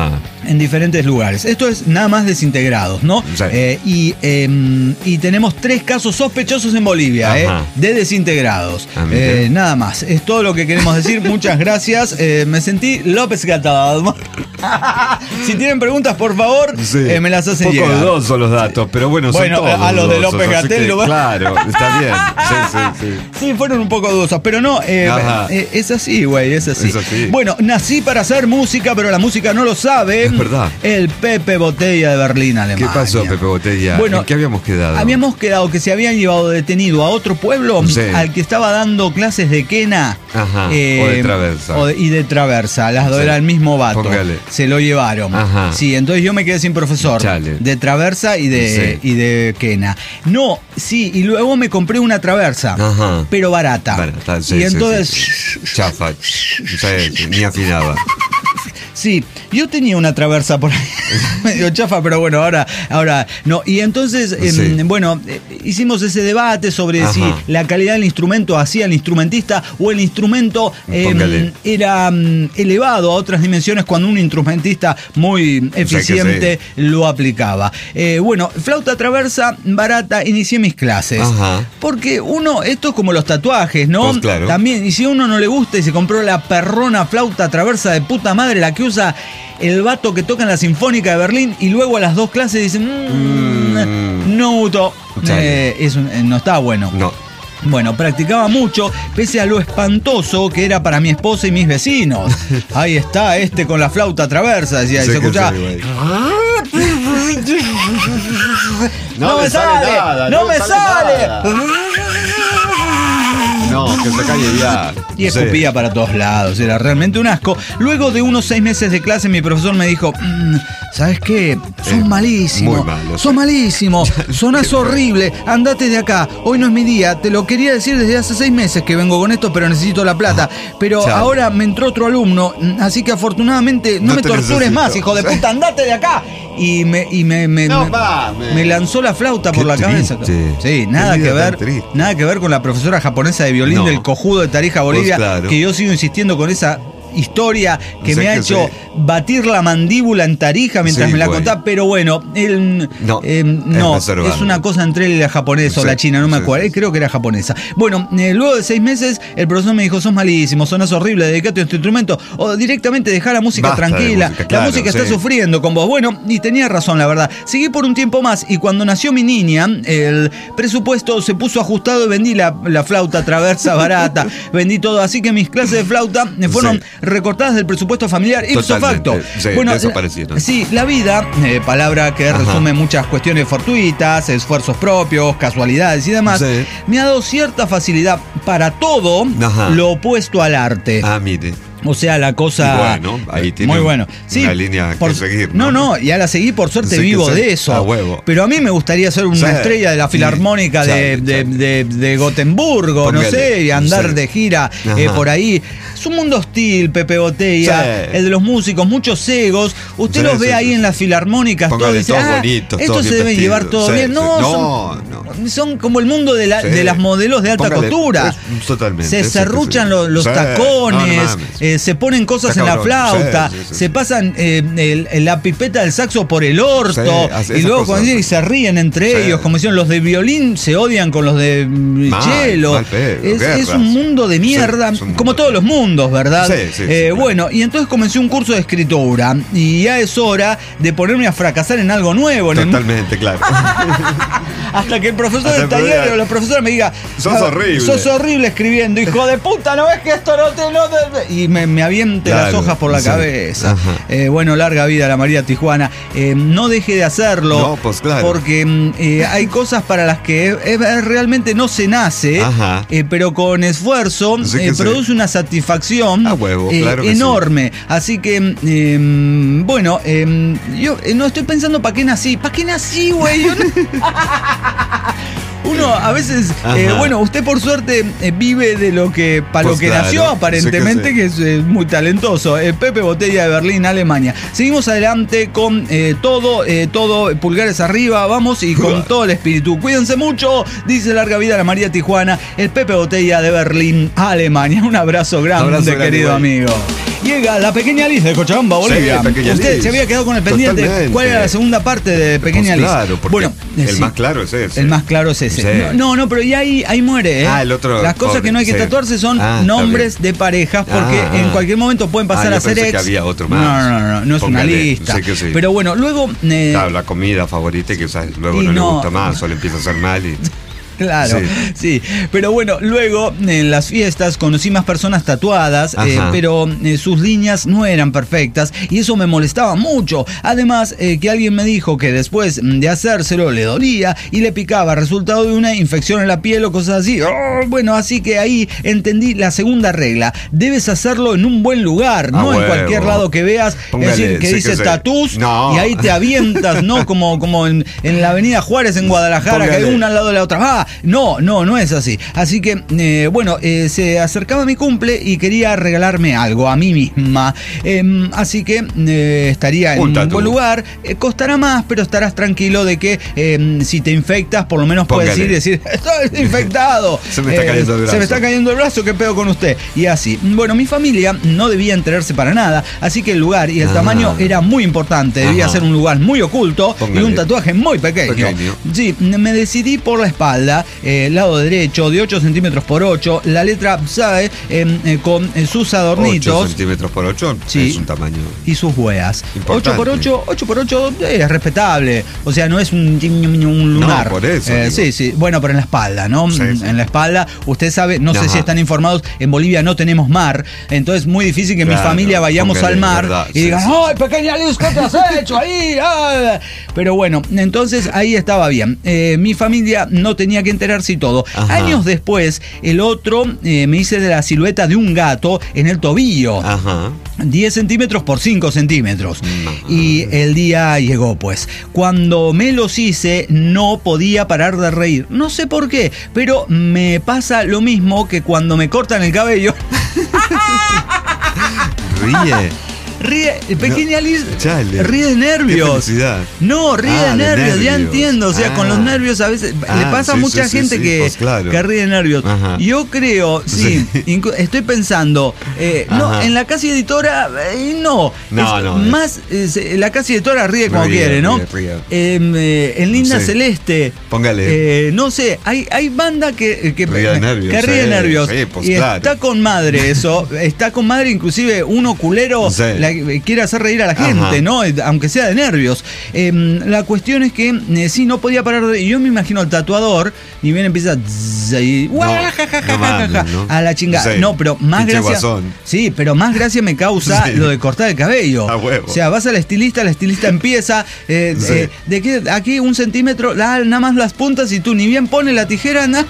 A: en diferentes lugares. Esto es nada más desintegrados, ¿no?
B: Sí.
A: Eh, y, eh, y tenemos tres casos sospechosos en Bolivia, eh, de desintegrados.
B: Ah,
A: eh, nada más. Es todo lo que queremos decir. Muchas gracias. Eh, me sentí López Gatado. Si tienen preguntas, por favor,
B: sí.
A: eh, me las hacen
B: Un poco
A: llegar.
B: dudosos los datos, pero bueno,
A: bueno
B: son todos
A: a los de
B: dudosos,
A: López
B: así
A: Gatell.
B: que, claro, está bien. Sí, sí, sí.
A: Sí, fueron un poco dudosos, pero no, eh, eh, es así, güey, es así.
B: Es así.
A: Bueno, nací para hacer música, pero la música no lo sabe.
B: Es verdad.
A: El Pepe Botella de Berlín, Alemania.
B: ¿Qué pasó, Pepe Botella?
A: Bueno,
B: ¿en qué habíamos quedado?
A: Habíamos quedado que se habían llevado detenido a otro pueblo, sí, al que estaba dando clases de quena.
B: Ajá, eh, o de traversa.
A: O de, y de traversa, las dos, sí, era el mismo vato.
B: Póngale.
A: Se lo llevaron.
B: Ajá.
A: Sí, entonces yo me quedé sin profesor.
B: Chale.
A: De traversa y de, sí, y de quena. No, sí, y luego me compré una traversa. Ajá. Pero barata.
B: Barata, sí,
A: y entonces...
B: Sí, sí. Chafa. Sí, ni afinaba.
A: Sí, yo tenía una traversa por ahí, medio chafa, pero bueno, ahora, ahora no. Y entonces, sí, eh, bueno, eh, hicimos ese debate sobre, ajá, si la calidad del instrumento hacía el instrumentista o el instrumento eh, era um, elevado a otras dimensiones cuando un instrumentista muy eficiente, sí, lo aplicaba. Eh, bueno, flauta traversa barata, inicié mis clases. Ajá. Porque uno, esto es como los tatuajes, ¿no?
B: Pues claro.
A: También, y si a uno no le gusta y se compró la perrona flauta traversa de puta madre, la que usa el vato que toca en la Sinfónica de Berlín, y luego a las dos clases dicen mmm, mm. no gustó, eh, es un, no está bueno.
B: No.
A: Bueno, practicaba mucho, pese a lo espantoso que era para mi esposa y mis vecinos. Ahí está este con la flauta traversa, decía, y se escuchaba. No, no me sale, sale nada, no, no me sale. sale.
B: No, que se calle ya.
A: Y escupía, sí, para todos lados, era realmente un asco. Luego de unos seis meses de clase, mi profesor me dijo, mmm, ¿sabes qué? Sos eh, malísimo, muy malo, sos malísimo, sonás horrible, andate de acá, hoy no es mi día, te lo quería decir desde hace seis meses que vengo con esto, pero necesito la plata. Pero Chale. ahora me entró otro alumno, así que afortunadamente no, no me tortures necesito. más, hijo de puta, andate de acá. Y me, y me, me, no, me, va, me lanzó la flauta por la triste. cabeza. Sí, nada que ver, nada que ver con la profesora japonesa de violín no. del cojudo de Tarija, Bolivia, pues claro, que yo sigo insistiendo con esa historia que o sea me ha que hecho sí. batir la mandíbula en Tarija mientras sí, me la bueno. contaba, pero bueno, él no, eh, no es, es una cosa entre él y la japonesa sí, o la china, no me sí, acuerdo, sí, creo que era japonesa. Bueno, eh, luego de seis meses, el profesor me dijo, sos malísimo, sonás horrible, dedicate a este instrumento, o directamente dejá la música Basta tranquila, música, claro, la música sí. está sufriendo con vos. Bueno, y tenía razón, la verdad. Seguí por un tiempo más, y cuando nació mi niña, el presupuesto se puso ajustado y vendí la, la flauta traversa barata, vendí todo, así que mis clases de flauta me fueron sí. recortadas del presupuesto familiar ipso facto.
B: Sí, bueno, desaparecieron.
A: Sí, la vida, eh, palabra que Ajá. resume muchas cuestiones fortuitas, esfuerzos propios, casualidades y demás, sí. me ha dado cierta facilidad para todo Ajá. lo opuesto al arte.
B: Ah, mire.
A: O sea, la cosa...
B: Bueno, ahí tiene
A: muy bueno. Sí,
B: una línea
A: por,
B: que seguir, ¿no?
A: No, no, ya la seguí, por suerte
B: sí,
A: vivo
B: sí.
A: de eso.
B: A huevo.
A: Pero a mí me gustaría ser una sí, estrella de la Filarmónica sí, de, chale, de, chale. De, de, de Gotemburgo, Póngale, no sé, y andar sí. de gira eh, por ahí. Es un mundo hostil, Pepe Botella, sí. el de los músicos, muchos egos. Usted sí, los ve sí, ahí sí. en las filarmónicas, todos dicen, ah, bonitos, estos se deben llevar todo sí, bien. No, sí. no, son, no, son como el mundo de, la, sí. de las modelos de alta Póngale, costura.
B: Es, totalmente.
A: Se serruchan los, los sí. tacones, no, no eh, se ponen cosas en la flauta, sí, sí, sí, se pasan eh, el, el, la pipeta del saxo por el orto, sí, y luego cuando y se ríen entre sí. ellos, como decían, los de violín se odian con los de cello. Es, es un mundo de mierda, sí, como todos los mundos, ¿verdad? Sí, sí, eh, sí, bueno, claro. y entonces comencé un curso de escritura, y ya es hora de ponerme a fracasar en algo nuevo. En
B: Totalmente, el... claro.
A: Hasta que el profesor Hasta del taller o la profesora me diga,
B: sos horrible.
A: Sos horrible escribiendo, hijo de puta, ¿no ves que esto no te... No te... Y me, me aviente claro, las hojas por la sí. cabeza. Eh, bueno, larga vida a la María Tijuana. Eh, no deje de hacerlo,
B: no, pues claro.
A: porque eh, hay cosas para las que eh, realmente no se nace, eh, pero con esfuerzo sí eh, produce sí. una satisfacción
B: a huevo,
A: eh,
B: claro
A: enorme.
B: Sí.
A: Así que, eh, bueno, eh, yo eh, no estoy pensando para qué nací. ¿Para qué nací, güey? Uno a veces, eh, bueno, usted por suerte eh, vive de lo que, para pues lo que claro, nació, aparentemente, sí que, sí. que es eh, muy talentoso. Eh, Pepe Botella de Berlín, Alemania. Seguimos adelante con eh, todo, eh, todo, pulgares arriba, vamos, y con todo el espíritu. Cuídense mucho, dice larga vida a la María Tijuana, el Pepe Botella de Berlín, Alemania. Un abrazo grande, abrazo querido grande, amigo. Llega la Pequeña Liz de Cochabamba, Bolivia.
B: Sí, Pequeña
A: Usted
B: Liz.
A: se había quedado con el pendiente.
B: Totalmente.
A: ¿Cuál era la segunda parte de Pequeña
B: Pues
A: Liz?
B: claro, porque
A: bueno,
B: el
A: sí.
B: más claro es ese.
A: El más claro es ese.
B: Sí.
A: No, no, pero ya ahí, ahí muere, ¿eh?
B: Ah, el otro,
A: Las cosas
B: pobre,
A: que no hay que
B: sí.
A: tatuarse son
B: Ah, está
A: nombres
B: bien.
A: de parejas, porque
B: Ah,
A: en
B: ah.
A: cualquier momento pueden pasar
B: Ah, yo
A: a ser
B: pensé
A: ex.
B: que había otro más.
A: No, no, no, no es
B: Póngale,
A: una lista.
B: sé que sí.
A: Pero bueno, luego. eh,
B: Claro, la comida favorita que usas, luego
A: Y
B: no,
A: no.
B: le gusta más o le empieza a hacer mal y...
A: Claro, sí. sí. Pero bueno, luego en las fiestas conocí más personas tatuadas, eh, pero eh, sus líneas no eran perfectas y eso me molestaba mucho. Además, eh, que alguien me dijo que después de hacérselo le dolía y le picaba, resultado de una infección en la piel o cosas así. Oh, bueno, así que ahí entendí la segunda regla. Debes hacerlo en un buen lugar,
B: Ah,
A: no
B: huevo.
A: en cualquier lado que veas.
B: Póngale,
A: es decir, que
B: sí
A: dice
B: que sí.
A: tatús
B: No.
A: y ahí te avientas, ¿no? Como, como en, en la avenida Juárez en Guadalajara,
B: Póngale.
A: que hay una al lado de la otra. Ah, no, no, no es así. Así que, eh, bueno, eh, se acercaba mi cumple y quería regalarme algo a mí misma. Eh, así que eh, estaría en
B: Un
A: un,
B: tatú.
A: buen lugar. Eh, costará más, pero estarás tranquilo de que eh, si te infectas, por lo menos puedes
B: Póngale.
A: ir y decir, estoy infectado.
B: Se me está cayendo el brazo.
A: Se me está cayendo el brazo, ¿qué pedo con usted? Y así. Bueno, mi familia no debía enterarse para nada, así que el lugar y el
B: Ah.
A: tamaño era muy importante. Debía
B: Ajá.
A: ser un lugar muy oculto
B: Póngale.
A: y un tatuaje muy pequeño.
B: Pequeño.
A: Sí, me decidí por la espalda, eh, lado derecho, de ocho centímetros por ocho, la letra Psae, eh, eh, con eh, sus
B: ocho
A: adornitos
B: centímetros por ocho
A: Sí.
B: es un tamaño...
A: y sus hueas.
B: Importante.
A: ocho por ocho, ocho por ocho es respetable. O sea, no es un, un lunar.
B: No, por eso,
A: Eh,
B: digo.
A: sí, sí. Bueno, pero en la espalda, ¿no?
B: Sí, sí.
A: En la espalda, usted sabe, no sé
B: Ajá.
A: si están informados, en Bolivia no tenemos mar. Entonces es muy difícil que mi
B: Claro,
A: familia vayamos
B: póngale,
A: al mar
B: verdad,
A: y
B: sí,
A: digan,
B: sí.
A: ¡ay, Pequeña Liz, qué te has hecho ahí! Ah". Pero bueno, entonces ahí estaba bien. Eh, mi familia no tenía que enterarse y todo.
B: Ajá.
A: Años después, el otro eh, me hice de la silueta de un gato en el tobillo.
B: Ajá.
A: diez centímetros por cinco centímetros.
B: No.
A: Y el día llegó, pues. Cuando me los hice, no podía parar de reír. No sé por qué, pero me pasa lo mismo que cuando me cortan el cabello.
B: Ríe.
A: Ríe, Pequeña
B: No,
A: Liz
B: chale.
A: ríe de nervios.
B: Qué felicidad.
A: No, ríe
B: Ah,
A: de
B: de
A: nervios, ya
B: nervios.
A: entiendo. O sea, con los
B: Ah.
A: nervios a veces
B: Ah,
A: le pasa a
B: sí,
A: mucha
B: sí, sí,
A: gente
B: sí,
A: que,
B: pues claro.
A: que ríe de nervios.
B: Ajá.
A: Yo creo, sí,
B: Sí.
A: incu- estoy pensando, eh, no,
B: Ajá.
A: en la casa editora, eh, no.
B: No,
A: Es
B: no, es-
A: Más, eh, la casa editora ríe como
B: Ríe,
A: quiere, ¿no?
B: ríe, ríe.
A: Eh, eh, en Linda
B: Sí.
A: Celeste.
B: Póngale.
A: eh, no sé, hay, hay banda que, que
B: Ríe de nervios,
A: que ríe de
B: sí,
A: nervios.
B: sí, pues
A: y
B: claro.
A: está con madre eso. Está con madre, inclusive uno culero
B: Sí.
A: la- quiere hacer reír a la gente,
B: Ajá.
A: ¿no? Aunque sea de nervios. Eh, la cuestión es que eh, sí, no podía parar de... Yo me imagino al tatuador y bien empieza... zzz, y,
B: No, no mames, ¿no?
A: a la chingada.
B: Sí.
A: No, pero más
B: Pinche
A: gracia...
B: guasón.
A: Sí, pero más gracia me causa
B: Sí.
A: lo de cortar el cabello.
B: A huevo.
A: O sea, vas al estilista, la estilista empieza... eh,
B: Sí.
A: eh, de aquí, aquí un centímetro, da nada más las puntas y tú ni bien pones la tijera... na-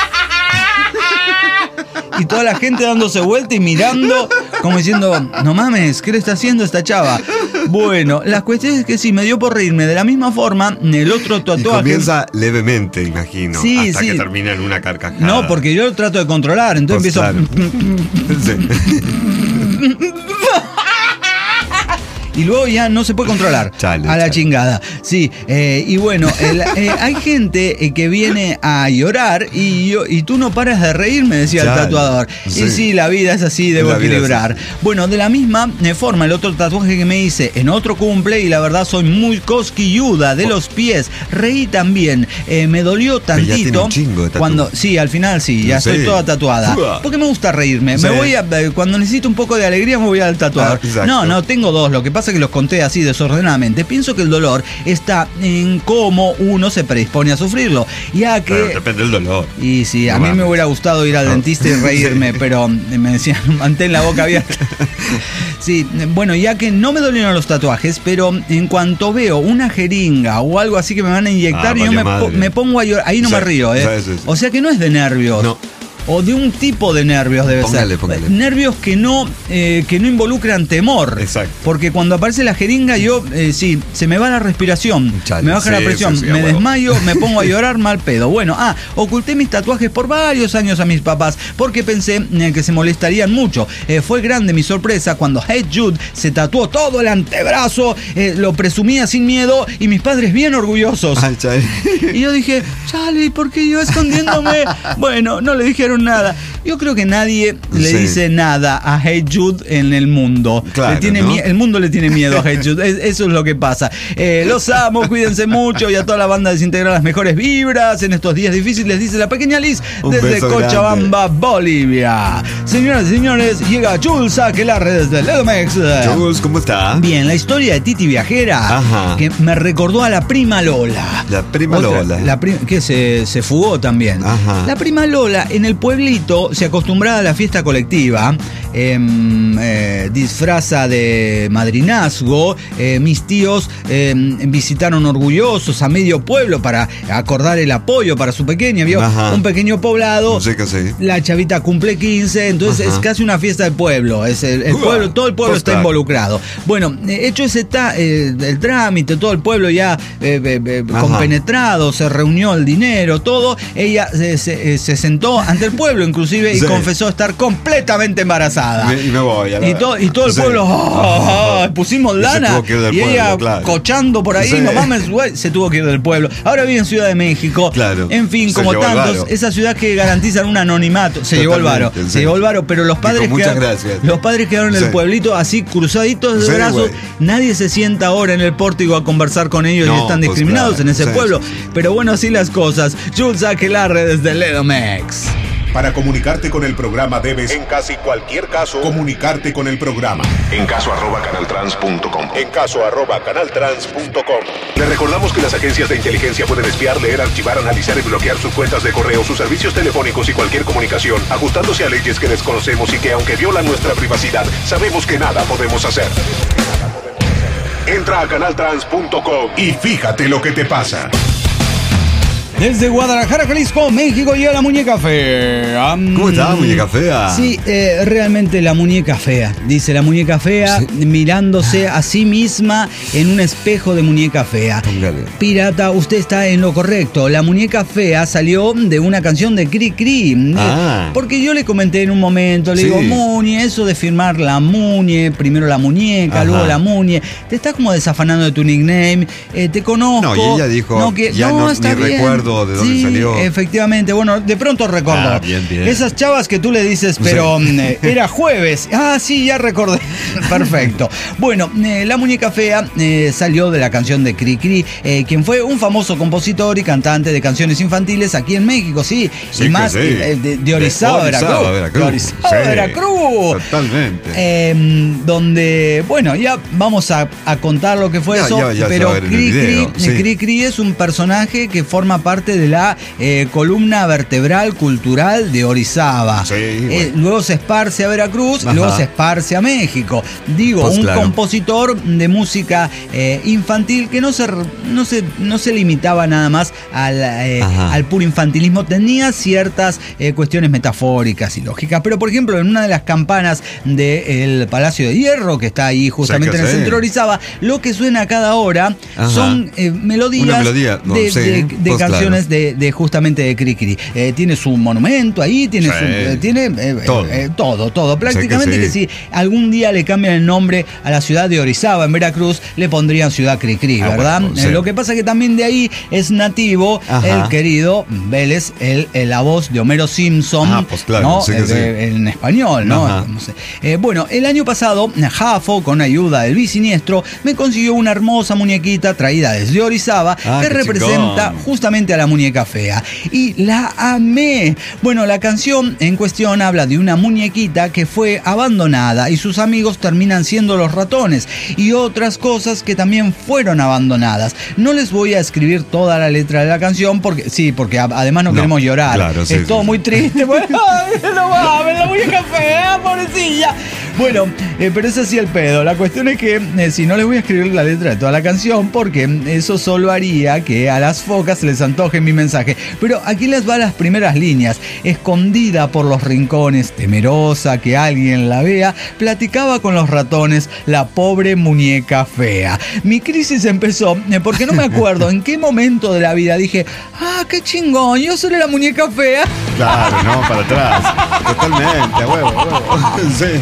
A: Y toda la gente dándose vuelta y mirando, como diciendo, no mames, ¿qué le está haciendo esta chava? Bueno, la cuestión es que sí, me dio por reírme. De la misma forma, el otro
B: Y
A: tatuaje...
B: comienza levemente, imagino.
A: Sí,
B: hasta
A: sí.
B: que termina en una carcajada.
A: No, porque yo lo trato de controlar, entonces
B: Pues
A: empiezo...
B: claro. Sí.
A: Y luego ya no se puede controlar.
B: Chale,
A: a la
B: chale.
A: chingada. Sí, eh, y bueno, el- eh, hay gente eh, que viene a llorar y, yo, y tú no paras de reír, me decía
B: Chale,
A: el tatuador. Y
B: sí.
A: sí, la vida es así, debo
B: La vida es
A: equilibrar. Bueno, de la misma eh, forma, el otro tatuaje que me hice en otro cumple, y la verdad soy muy cosquilluda de los pies. Reí también. Eh, me dolió
B: Pero ya tiene
A: tantito.
B: un chingo de tatu.
A: Cuando, sí, al final sí, ya
B: Sí.
A: estoy toda tatuada.
B: Uah.
A: Porque me gusta reírme.
B: Sí.
A: Me voy a, eh, cuando necesito un poco de alegría, me voy al tatuador.
B: Ah, exacto.
A: no, no, tengo dos. Lo que pasa es que los conté así desordenadamente. Pienso que el dolor está en cómo uno se predispone a sufrirlo. Ya que...
B: Pero depende del dolor.
A: Y sí, a
B: No
A: mí me
B: mames.
A: hubiera gustado ir al
B: No.
A: dentista y reírme,
B: Sí.
A: pero me decían, mantén la boca abierta. Sí, bueno, ya que no me dolieron los tatuajes, pero en cuanto veo una jeringa o algo así que me van a inyectar,
B: Ah,
A: yo
B: valió
A: me, po-
B: madre.
A: me pongo a llorar. Ahí no
B: Sí,
A: me río, ¿eh?
B: sí, sí, sí.
A: O sea que no es de nervios.
B: No.
A: O de un tipo de nervios debe
B: Póngale,
A: ser.
B: póngale.
A: Nervios que no, eh, que no involucran temor.
B: Exacto.
A: Porque cuando aparece la jeringa, yo, eh, sí, se me va la respiración.
B: Chale,
A: me baja la
B: sí,
A: presión,
B: sí, sí, a
A: me
B: huevo.
A: desmayo, me pongo a llorar mal pedo. Bueno, ah, oculté mis tatuajes por varios años a mis papás porque pensé eh, que se molestarían mucho. Eh, fue grande mi sorpresa cuando Hey Jude se tatuó todo el antebrazo, eh, lo presumía sin miedo y mis padres bien orgullosos.
B: Ay, chale.
A: Y yo dije, chale, ¿y por qué yo escondiéndome? Bueno, no le dijeron dijeron nada. Yo creo que nadie le
B: Sí.
A: dice nada a Hey Jude en el mundo.
B: Claro,
A: le tiene
B: ¿no?
A: mie- el mundo le tiene miedo a Hey Jude. Es- eso es lo que pasa. Eh, los amo, cuídense mucho y a toda la banda desintegrar las mejores vibras en estos días difíciles, dice la pequeña Liz
B: Un
A: desde
B: beso
A: Cochabamba, Bolivia. Señoras y señores, llega Jules Aquelarre desde Ledomex.
B: Jules, ¿cómo está?
A: Bien, la historia de Titi Viajera,
B: Ajá.
A: que me recordó a la prima Lola.
B: La prima
A: Otra,
B: Lola.
A: La pri- que se, se fugó también.
B: Ajá.
A: La prima Lola, en el pueblito, se acostumbraba a la fiesta colectiva, em, eh, disfraza de madrinazgo. Eh, mis tíos em, visitaron orgullosos a medio pueblo para acordar el apoyo para su pequeña. Vio
B: Ajá.
A: un pequeño poblado.
B: Sí que sí.
A: La chavita cumple quince, entonces
B: Ajá.
A: es casi una fiesta del pueblo. Es el, el
B: Uah,
A: pueblo, todo el pueblo
B: posta.
A: está involucrado. Bueno, eh, hecho ese ta- eh, el trámite, todo el pueblo ya eh, eh, eh,
B: Ajá.
A: compenetrado, se reunió el dinero, todo. Ella se, se- eh, se sentó ante el pueblo, inclusive, y
B: Sí.
A: confesó estar completamente embarazada.
B: Me- y me voy. a la-
A: Y, to- y todo el
B: Sí.
A: pueblo, oh, pusimos
B: Y se
A: lana.
B: tuvo que ir del
A: Y ella
B: pueblo, claro.
A: cochando por ahí,
B: Sí.
A: no mames, güey, se tuvo que ir del pueblo. Ahora vive en Ciudad de México.
B: Claro.
A: En fin,
B: Se
A: como
B: llevó el
A: tantos,
B: varo.
A: esas ciudades que garantizan un anonimato. Se llevó el varo.
B: Totalmente,
A: Se
B: sí.
A: llevó el varo, pero los padres
B: Dijo, muchas
A: quedaron,
B: gracias.
A: los padres quedaron en
B: Sí.
A: el pueblito así cruzaditos de
B: Sí,
A: brazos.
B: güey.
A: Nadie se sienta ahora en el pórtico a conversar con ellos y
B: No,
A: están
B: pues
A: discriminados
B: claro.
A: en ese
B: Sí,
A: pueblo.
B: sí, sí.
A: Pero bueno, así las cosas. Jules Aquelarre desde Ledomex.
C: Para comunicarte con el programa debes, en casi cualquier caso, comunicarte con el programa.
D: En caso arroba canaltrans punto com.
C: En caso arroba canaltrans punto com. Le recordamos que las agencias de inteligencia pueden espiar, leer, archivar, analizar y bloquear sus cuentas de correo, sus servicios telefónicos y cualquier comunicación, ajustándose a leyes que desconocemos y que, aunque violan nuestra privacidad, sabemos que nada podemos hacer. Entra a canaltrans punto com y fíjate lo que te pasa.
A: Desde Guadalajara, Jalisco, México, llega la muñeca fea. Mm,
B: ¿Cómo está, muñeca fea?
A: Sí, eh, realmente la muñeca fea. Dice la muñeca fea
B: Sí.
A: mirándose a sí misma en un espejo de muñeca fea.
B: Póngale.
A: Pirata, usted está en lo correcto. La muñeca fea salió de una canción de Cri Cri.
B: Ah.
A: Porque yo le comenté en un momento, le
B: Sí.
A: digo, Muñe, eso de firmar la Muñe, primero la muñeca,
B: Ajá.
A: luego la Muñe. Te estás como desafanando de tu nickname. Eh, te conozco.
B: No, y ella dijo,
A: que-
B: ya no-
A: está
B: ni
A: bien.
B: recuerdo de dónde
A: Sí,
B: salió.
A: efectivamente. Bueno, de pronto recordó.
B: Ah, bien, bien.
A: Esas chavas que tú le dices, pero
B: Sí.
A: mm, eh, era jueves. Ah, sí, ya recordé. Perfecto. Bueno, eh, la muñeca fea eh, salió de la canción de Cri Cri, eh, quien fue un famoso compositor y cantante de canciones infantiles aquí en México, sí.
B: Sí
A: y
B: que
A: más
B: sí.
A: eh, de, de Orizaba,
B: De
A: Veracruz.
B: Orizaba, Veracruz.
A: De Orizaba,
B: Sí.
A: Veracruz.
B: Totalmente.
A: Eh, donde, bueno, ya vamos a, a contar lo que fue
B: Ya,
A: eso,
B: ya, ya se
A: pero
B: va a ver en el
A: Cri Cri,
B: video, sí.
A: Cri Cri es un personaje que forma parte de la eh, columna vertebral cultural de Orizaba.
B: Sí,
A: Eh,
B: bueno.
A: luego se esparce a Veracruz,
B: Ajá.
A: luego se esparce a México. Digo,
B: Pues
A: un
B: claro.
A: compositor de música eh, infantil que no se, no, se, no se limitaba nada más al, eh,
B: Ajá.
A: al puro infantilismo, tenía ciertas eh, cuestiones metafóricas y lógicas. Pero, por ejemplo, en una de las campanas del Palacio de Hierro, que está ahí justamente
B: Sí,
A: en
B: que
A: el
B: sí.
A: centro de Orizaba, lo que suena a cada hora
B: Ajá.
A: son eh, melodías
B: Una melodía, no,
A: de,
B: sí,
A: de- de
B: pues
A: canciones de, de justamente de Cri Cri. Eh, tiene su monumento ahí, tiene
B: Sí.
A: su, eh, tiene eh,
B: Todo.
A: eh, todo, todo. Prácticamente
B: que
A: que,
B: sí.
A: si algún día le cambian el nombre a la ciudad de Orizaba en Veracruz, le pondrían Ciudad Cri Cri,
B: Ah,
A: ¿verdad?
B: bueno,
A: Eh,
B: sí.
A: lo que pasa que también de ahí es nativo
B: Ajá.
A: el querido Vélez, el, el- la voz de Homero Simpson,
B: Ah, pues claro,
A: ¿no?
B: sí que
A: Eh,
B: sí.
A: de- en español, ¿no?
B: Ajá.
A: No sé. Eh, bueno, el año pasado, Jafo, con ayuda del bisiniestro, me consiguió una hermosa muñequita traída desde Orizaba
B: Ah,
A: que
B: qué
A: representa
B: chingón.
A: justamente a la muñeca fea. Y la amé. Bueno, la canción en cuestión habla de una muñequita que fue abandonada y sus amigos terminan siendo los ratones y otras cosas que también fueron abandonadas. No les voy a escribir toda la letra de la canción porque sí, porque a- además no,
B: No,
A: queremos llorar.
B: claro, sí,
A: es
B: sí,
A: todo
B: sí.
A: muy triste. Bueno, ay, no mames, la muñeca fea, pobrecilla. Bueno, eh, pero es así el pedo. La cuestión es que eh, si no les voy a escribir la letra de toda la canción porque eso solo haría que a las focas se les antoje mi mensaje. Pero aquí les va las primeras líneas. Escondida por los rincones, temerosa que alguien la vea, platicaba con los ratones la pobre muñeca fea. Mi crisis empezó eh, porque no me acuerdo en qué momento de la vida dije, ah, qué chingón, yo soy la muñeca fea.
B: Claro, no, para atrás. Totalmente, a huevo, a huevo. Sí.
A: Así,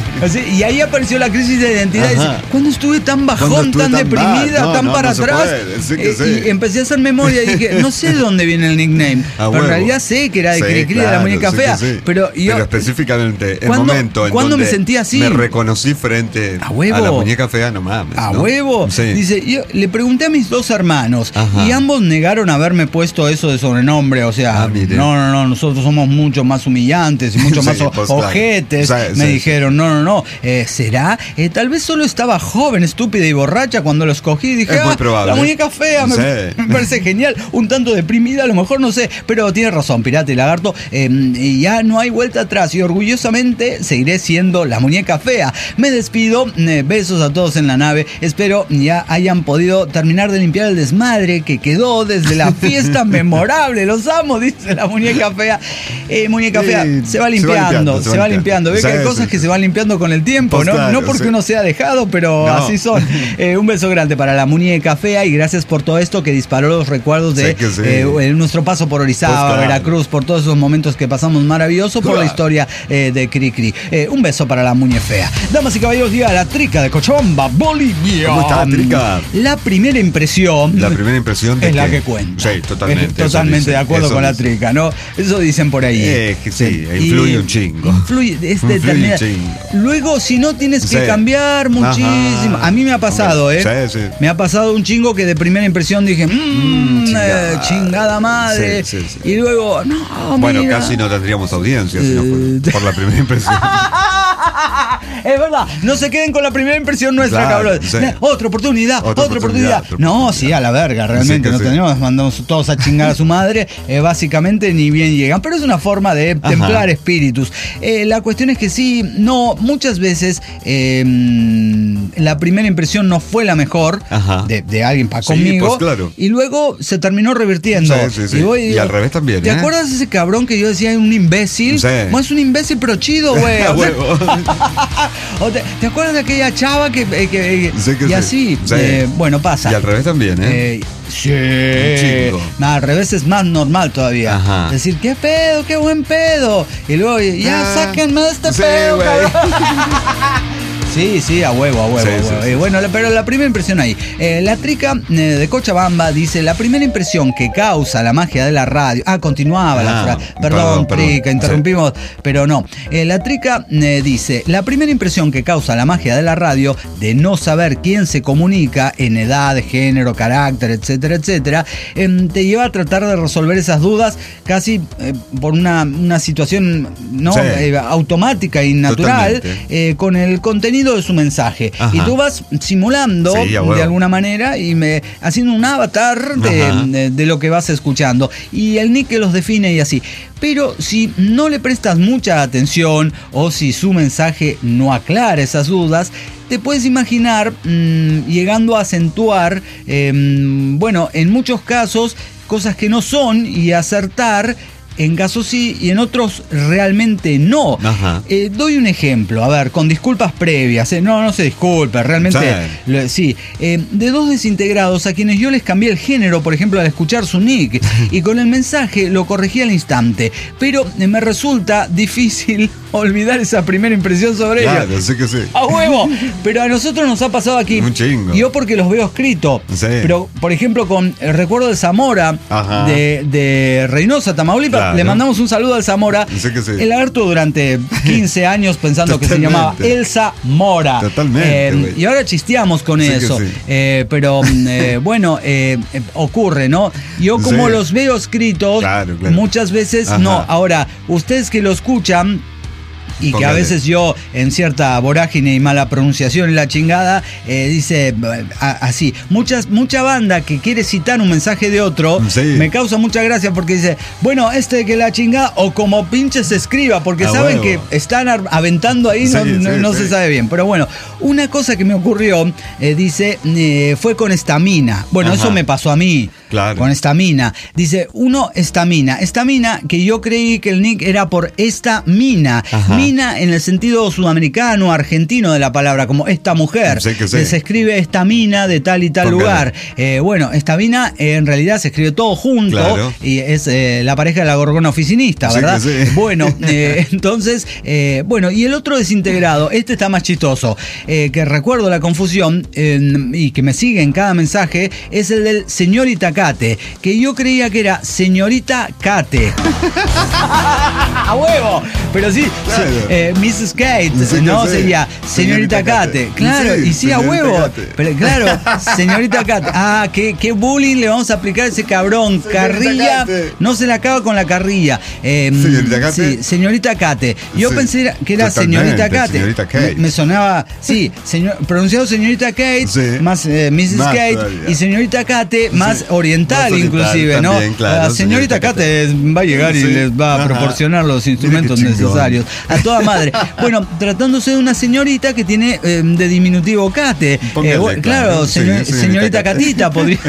A: y ahí apareció la crisis de identidad. Dice, ¿cuándo estuve tan bajón, estuve tan, tan deprimida, no, tan no, para no atrás? Sí que eh, sí. Y empecé a hacer memoria y dije, no sé de dónde viene el nickname. Ah, pero en realidad sé que era de sí, Cricri, claro, de la muñeca sí fea. Sí. Pero, yo,
B: pero específicamente, el momento en
A: ¿cuándo
B: donde
A: me sentí así?
B: Me reconocí frente
A: a, huevo.
B: a la muñeca fea, no mames.
A: A
B: ¿no?
A: huevo. Sí. Dice, yo le pregunté a mis dos hermanos Ajá. y ambos negaron haberme puesto eso de sobrenombre. O sea, ah, no, no, no, nosotros somos mucho más humillantes y mucho sí, más pues, ojetes. Claro. Me sí, dijeron, sí. no, no, no, eh, ¿será? Eh, tal vez solo estaba joven, estúpida y borracha cuando lo escogí. Dije,
B: es
A: ah,
B: muy probable.
A: La muñeca fea, sí. me, me parece genial. Un tanto deprimida, a lo mejor, no sé. Pero tiene razón, Pirata y Lagarto. Eh, ya no hay vuelta atrás y orgullosamente seguiré siendo la muñeca fea. Me despido, eh, besos a todos en la nave. Espero ya hayan podido terminar de limpiar el desmadre que quedó desde la fiesta memorable. Los amo, dice la muñeca fea. Eh, muñeca fea, sí, se va limpiando, se va limpiando. Se va limpiando. Ve sí, que hay cosas sí, que sí. se van limpiando con el tiempo, pues ¿no? Claro, no porque sí. uno se ha dejado, pero no. así son. Eh, un beso grande para la muñeca fea y gracias por todo esto que disparó los recuerdos de sí, sí. Eh, nuestro paso por Orizaba, pues claro. Veracruz, por todos esos momentos que pasamos maravilloso, por claro. la historia eh, de Cricri. Eh, un beso para la muñeca fea. Damas y caballeros, día la Trica de Cochabamba, Bolivia.
B: ¿Cómo está, Trica?
A: La primera impresión.
B: La primera impresión de
A: es
B: que...
A: la que cuenta.
B: Sí, totalmente.
A: Es totalmente de acuerdo con la Trica, ¿no? Eso dicen por ahí.
B: Es que sí, sí. influye y, un chingo.
A: Influye, es influye un chingo. Luego, si no, tienes que sí. cambiar muchísimo. Ajá. A mí me ha pasado, ¿eh? Sí, sí. Me ha pasado un chingo que de primera impresión dije, mmm, mm, chingada. Eh, chingada madre. Sí, sí, sí. Y luego, no,
B: bueno,
A: mira.
B: casi no tendríamos audiencia si no por, por la primera impresión.
A: Es verdad, no se queden con la primera impresión nuestra, claro, cabrón. Sí. Otra oportunidad, otra, otra oportunidad. oportunidad. No, oportunidad. sí, a la verga, realmente. Sí no sí. tenemos, mandamos todos a chingar a su madre. Eh, básicamente ni bien llegan. Pero es una forma de Ajá. templar espíritus. Eh, la cuestión es que sí, no, muchas veces eh, la primera impresión no fue la mejor de, de alguien para sí, conmigo.
B: Pues claro.
A: Y luego se terminó revirtiendo.
B: Sí, sí, sí. Y, voy, y, digo, y al revés también.
A: ¿Te
B: ¿eh?
A: acuerdas de ese cabrón que yo decía un imbécil?
B: Sí.
A: Bueno, es un imbécil, pero chido, güey. O sea, ¿O te, ¿Te acuerdas de aquella chava que... que, que
B: sí, que
A: y
B: sí.
A: así,
B: sí.
A: Eh, bueno, pasa.
B: Y al revés también, ¿eh? eh
A: sí. No, al revés es más normal todavía.
B: Ajá.
A: Decir, qué pedo, qué buen pedo. Y luego, ya ah, sáquenme de este
B: sí,
A: pedo, cabrón. Sí, sí, a huevo, a huevo. Sí, a huevo. Sí, sí, bueno, sí. Pero la primera impresión ahí. Eh, la Trica eh, de Cochabamba dice, la primera impresión que causa la magia de la radio... Ah, continuaba ah, la frase. Perdón, perdón, Trica, perdón. interrumpimos, sí. pero no. Eh, la Trica eh, dice, la primera impresión que causa la magia de la radio, de no saber quién se comunica en edad, género, carácter, etcétera, etcétera, eh, te lleva a tratar de resolver esas dudas casi eh, por una, una situación no sí. eh, automática y natural eh, con el contenido de su mensaje. Ajá. Y tú vas simulando sí, bueno. de alguna manera y me haciendo un avatar de, de, de lo que vas escuchando. Y el nick que los define y así. Pero si no le prestas mucha atención o si su mensaje no aclara esas dudas, te puedes imaginar mmm, llegando a acentuar, eh, bueno, en muchos casos, cosas que no son y acertar. En casos sí y en otros realmente no. Eh, doy un ejemplo, a ver, con disculpas previas. Eh, no, no se disculpe, realmente sí. Lo, sí eh, de dos desintegrados a quienes yo les cambié el género, por ejemplo, al escuchar su nick. Y con el mensaje lo corregí al instante. Pero eh, me resulta difícil olvidar esa primera impresión sobre
B: claro,
A: ellos.
B: Sí que sí.
A: A huevo. Pero a nosotros nos ha pasado aquí.
B: Un chingo.
A: Yo porque los veo escrito.
B: Sí.
A: Pero, por ejemplo, con el recuerdo de Zamora, de, de Reynosa, Tamaulipas. Claro. Le mandamos un saludo al Zamora.
B: Sí que sí.
A: El lagarto durante quince años pensando que se llamaba Elsa Mora.
B: Totalmente.
A: Eh, y ahora chisteamos con sí eso. Sí. Eh, pero eh, bueno, eh, eh, ocurre, ¿no? Yo como sí. los veo escritos, claro, claro. muchas veces Ajá. no. Ahora, ustedes que lo escuchan, y Póngale. que a veces yo, en cierta vorágine y mala pronunciación y la chingada, eh, dice a, así, muchas, mucha banda que quiere citar un mensaje de otro, sí. me causa mucha gracia porque dice, bueno, este que la chingada, o como pinche se escriba, porque ah, saben huevo. que están aventando ahí, sí, no, sí, no, no sí. se sabe bien. Pero bueno, una cosa que me ocurrió, eh, dice, eh, fue con estamina. Bueno, Ajá. eso me pasó a mí. Claro. Con estamina. Dice, uno, estamina. Estamina, que yo creí que el nick era por esta mina. Ajá. mina en el sentido sudamericano, argentino de la palabra, como esta mujer.
B: Sí, que sí.
A: Se escribe esta mina de tal y tal
B: Póngale.
A: lugar. Eh, bueno, esta mina eh, en realidad se escribe todo junto
B: Claro.
A: y es eh, la pareja de la gorgona oficinista,
B: Sí,
A: ¿verdad?
B: que sí.
A: Bueno, eh, entonces, eh, bueno, y el otro desintegrado, este está más chistoso, eh, que recuerdo la confusión eh, y que me sigue en cada mensaje, es el del señorita Kate, que yo creía que era señorita Kate. ¡A huevo! Pero sí,
B: Claro.
A: se- eh, missus Kate,
B: Sí,
A: no
B: que sí.
A: sería señorita
B: Señorita
A: Kate.
B: Kate.
A: Claro,
B: Sí,
A: y sí, a
B: señorita
A: huevo.
B: Kate.
A: Pero claro, señorita Kate. Ah, qué, qué bullying le vamos a aplicar a ese cabrón.
B: Señorita
A: Carrilla,
B: Kate.
A: no se la acaba con la carrilla. Eh,
B: Señorita Kate.
A: Sí, señorita Kate. Yo
B: Sí,
A: pensé que era
B: totalmente,
A: señorita Kate.
B: señorita Kate.
A: Me, me sonaba, sí, señor, pronunciado señorita Kate,
B: Sí.
A: más eh, missus
B: Más
A: Kate
B: todavía.
A: y señorita Kate, más
B: Sí.
A: oriental,
B: Más oriental
A: inclusive, ¿no?
B: también, claro,
A: La señorita
B: señorita
A: Kate va a llegar y
B: Sí.
A: les va a
B: Ajá.
A: proporcionar los instrumentos
B: Mira qué chingón.
A: necesarios. A toda madre. Bueno, tratándose de una señorita que tiene eh, de diminutivo Kate.
B: Póngale,
A: Eh, bueno,
B: claro.
A: claro,
B: Sí,
A: señor-
B: señorita
A: señorita
B: Kate.
A: Catita podría.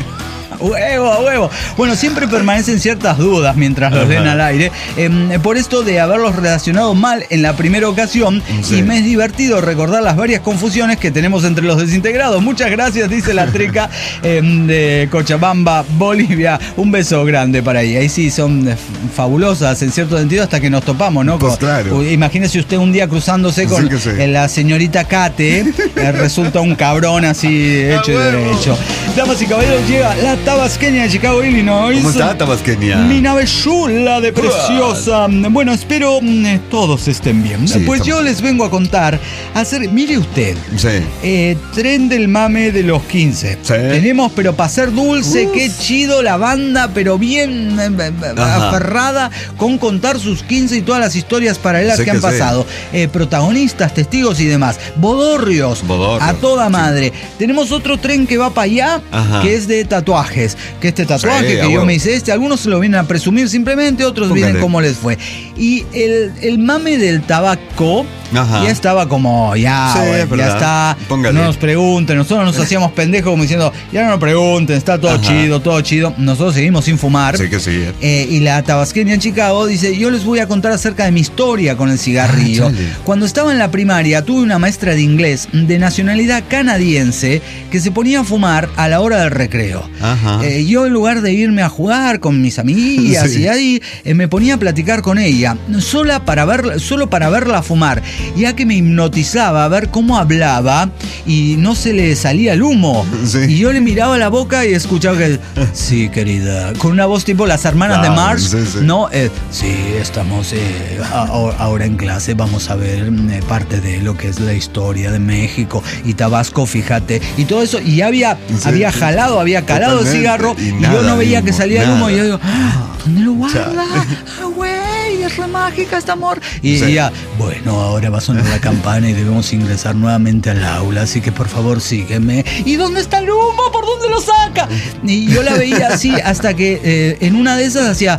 A: Huevo, huevo. Bueno, siempre permanecen ciertas dudas mientras los
B: Ajá.
A: leen al aire. Eh, por esto de haberlos relacionado mal en la primera ocasión.
B: Sí.
A: Y me es divertido recordar las varias confusiones que tenemos entre los desintegrados. Muchas gracias, dice la treca eh, de Cochabamba, Bolivia. Un beso grande para ella. Ahí sí son eh, fabulosas en cierto sentido hasta que nos topamos, ¿no?
B: Pues
A: Con-
B: claro.
A: Uy, imagínese usted un día cruzándose con
B: Sí que sí.
A: eh, la señorita Kate. eh, resulta un cabrón así hecho y
B: huevo.
A: derecho. Damas y caballeros, llega la tabasqueña de Chicago, Illinois.
B: ¿Cómo está, Tabasqueña?
A: Mi nave chula de preciosa. Bueno, espero mm, todos estén bien.
B: Sí,
A: pues
B: estamos
A: yo
B: bien.
A: les vengo a contar, a hacer, mire usted,
B: Sí.
A: eh, tren del mame de los quince.
B: Sí.
A: Tenemos, pero para ser dulce,
B: Uf.
A: qué chido la banda, pero bien eh, eh,
B: Ajá.
A: aferrada con contar sus quince y todas las historias paralelas
B: Sí
A: que han
B: que sí.
A: pasado. Eh, protagonistas, testigos y demás. Bodorrios.
B: Bodorrios.
A: A toda madre. Tenemos otro tren que va para allá,
B: Ajá.
A: que es de tatuajes. Que este tatuaje
B: Sí, a
A: que yo
B: huevo.
A: me hice este, algunos se lo vienen a presumir simplemente, otros
B: Póngale.
A: vienen cómo les fue. Y el, el mame del tabaco
B: Ajá.
A: ya estaba como, ya,
B: Sí,
A: güey,
B: es
A: ya
B: verdad.
A: está.
B: Póngale.
A: No nos pregunten, nosotros nos hacíamos pendejos como diciendo, ya no nos pregunten, está todo
B: Ajá.
A: chido, todo chido. Nosotros seguimos sin fumar.
B: Sí que sí.
A: Eh, y la tabasqueña en Chicago dice, yo les voy a contar acerca de mi historia con el cigarrillo.
B: Ah, chale.
A: Cuando estaba en la primaria tuve una maestra de inglés de nacionalidad canadiense que se ponía a fumar a la hora del recreo.
B: Ajá.
A: Eh, yo en lugar de irme a jugar con mis amigas
B: Sí.
A: y ahí eh, me ponía a platicar con ella, sola para verla, solo para verla fumar, ya que me hipnotizaba a ver cómo hablaba y no se le salía el humo.
B: Sí.
A: Y yo le miraba la boca y escuchaba que, sí, querida, con una voz tipo las hermanas
B: Claro,
A: de Mars,
B: sí, sí.
A: ¿no? Eh, sí, estamos eh, a- a- ahora en clase, vamos a ver eh, parte de lo que es la historia de México y Tabasco, fíjate, y todo eso, y ya había,
B: Sí.
A: había jalado, había calado el
B: Totalmente,
A: cigarro,
B: y
A: y, yo
B: nada
A: no veía
B: de
A: que
B: humo,
A: salía el humo, y yo
B: nada.
A: digo, "Ah, ¿dónde lo guarda?
B: Chale.
A: Ah, güey, es re mágica esta amor. Y
B: Sí.
A: ya, bueno, ahora va a sonar la campana y debemos ingresar nuevamente al aula, así que por favor sígueme. ¿Y dónde está el humo? ¿Por dónde lo saca? Y yo la veía así hasta que eh, en una de esas hacía...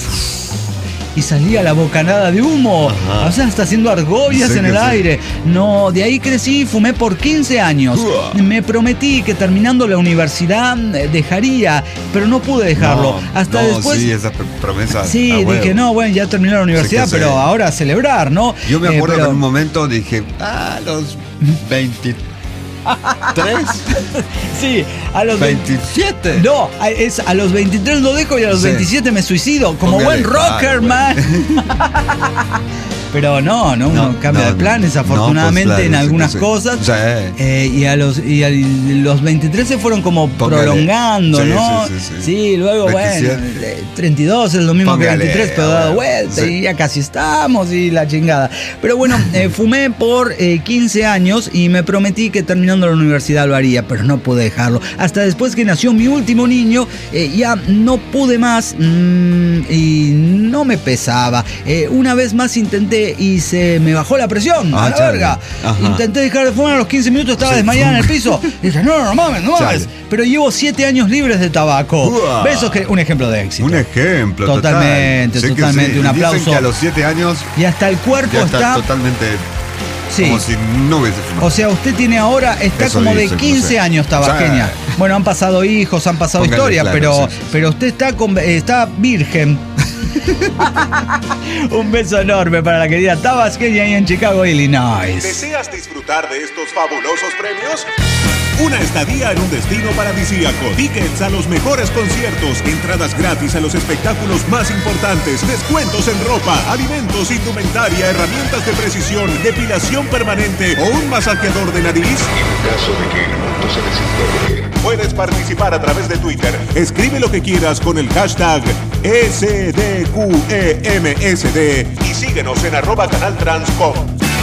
A: y salía la bocanada de humo.
B: Ajá.
A: O sea, está haciendo argollas
B: Sí
A: en
B: que
A: el
B: sí.
A: aire. No, de ahí crecí y fumé por quince años.
B: Uah.
A: Me prometí que terminando la universidad eh, dejaría, pero no pude dejarlo.
B: No,
A: Hasta
B: no,
A: después...
B: Sí, esa pr- promesa.
A: Sí,
B: a huevo.
A: dije, no, bueno, ya terminé la universidad,
B: Sí que
A: pero
B: sí.
A: ahora a celebrar, ¿no?
B: Yo me
A: Eh,
B: acuerdo
A: pero-
B: que en un momento dije, ah, los veintitrés,
A: Sí, a los veinte-
B: veintisiete.
A: No, a- es a los veintitrés lo dejo y a los
B: Sí.
A: veintisiete me suicido. Como
B: Póngale,
A: buen rocker,
B: claro,
A: man. Pero no, no, uno
B: No,
A: cambia
B: no,
A: de planes,
B: no,
A: afortunadamente,
B: pues, claro,
A: en
B: sí,
A: algunas
B: sí.
A: cosas.
B: Sí.
A: Eh, y a los y a los veintitrés se fueron como
B: Póngale.
A: prolongando,
B: Sí,
A: ¿no?
B: sí, sí, sí.
A: Sí, luego,
B: veintisiete.
A: bueno, eh, treinta y dos es lo mismo
B: Póngale,
A: que veintitrés, pero dado
B: bueno,
A: vuelta
B: sí.
A: y ya casi estamos y la chingada. Pero bueno, eh, fumé por eh, quince años y me prometí que terminando la universidad lo haría, pero no pude dejarlo. Hasta después que nació mi último niño, eh, ya no pude más mmm, y no me pesaba. Eh, una vez más intenté y se me bajó la presión,
B: Ah,
A: a la
B: chale.
A: verga.
B: Ajá.
A: Intenté dejar de fumar a los quince minutos, estaba
B: Sí.
A: desmayada en el piso. Y dije, no, no mames, no mames.
B: Chale.
A: Pero llevo siete años libres de tabaco.
B: Uah.
A: Besos, que un ejemplo de éxito.
B: Un ejemplo.
A: Totalmente,
B: total. Sí que
A: totalmente,
B: sí.
A: un
B: Y dicen
A: aplauso.
B: que a los siete años
A: Y hasta el cuerpo
B: ya está,
A: está...
B: totalmente
A: Sí.
B: como si no hubiese fumado.
A: O sea, usted tiene ahora, está
B: Eso
A: como de
B: dicen, no
A: quince
B: sé.
A: años tabasqueña.
B: Sí.
A: Bueno, han pasado hijos, han pasado
B: Póngale,
A: historias,
B: claro,
A: pero,
B: sí, sí, sí.
A: pero usted está, con- está virgen. Un beso enorme para la querida Tabasqueña ahí en Chicago, Illinois.
C: ¿Deseas disfrutar de estos fabulosos premios? Una estadía en un destino paradisíaco, tickets a los mejores conciertos, entradas gratis a los espectáculos más importantes, descuentos en ropa, alimentos, indumentaria, herramientas de precisión, depilación permanente o un masajeador de nariz.
D: En caso de que el mundo se desintegre,
C: puedes participar a través de Twitter. Escribe lo que quieras con el hashtag S D Q E M S D y síguenos en arroba canal trans com.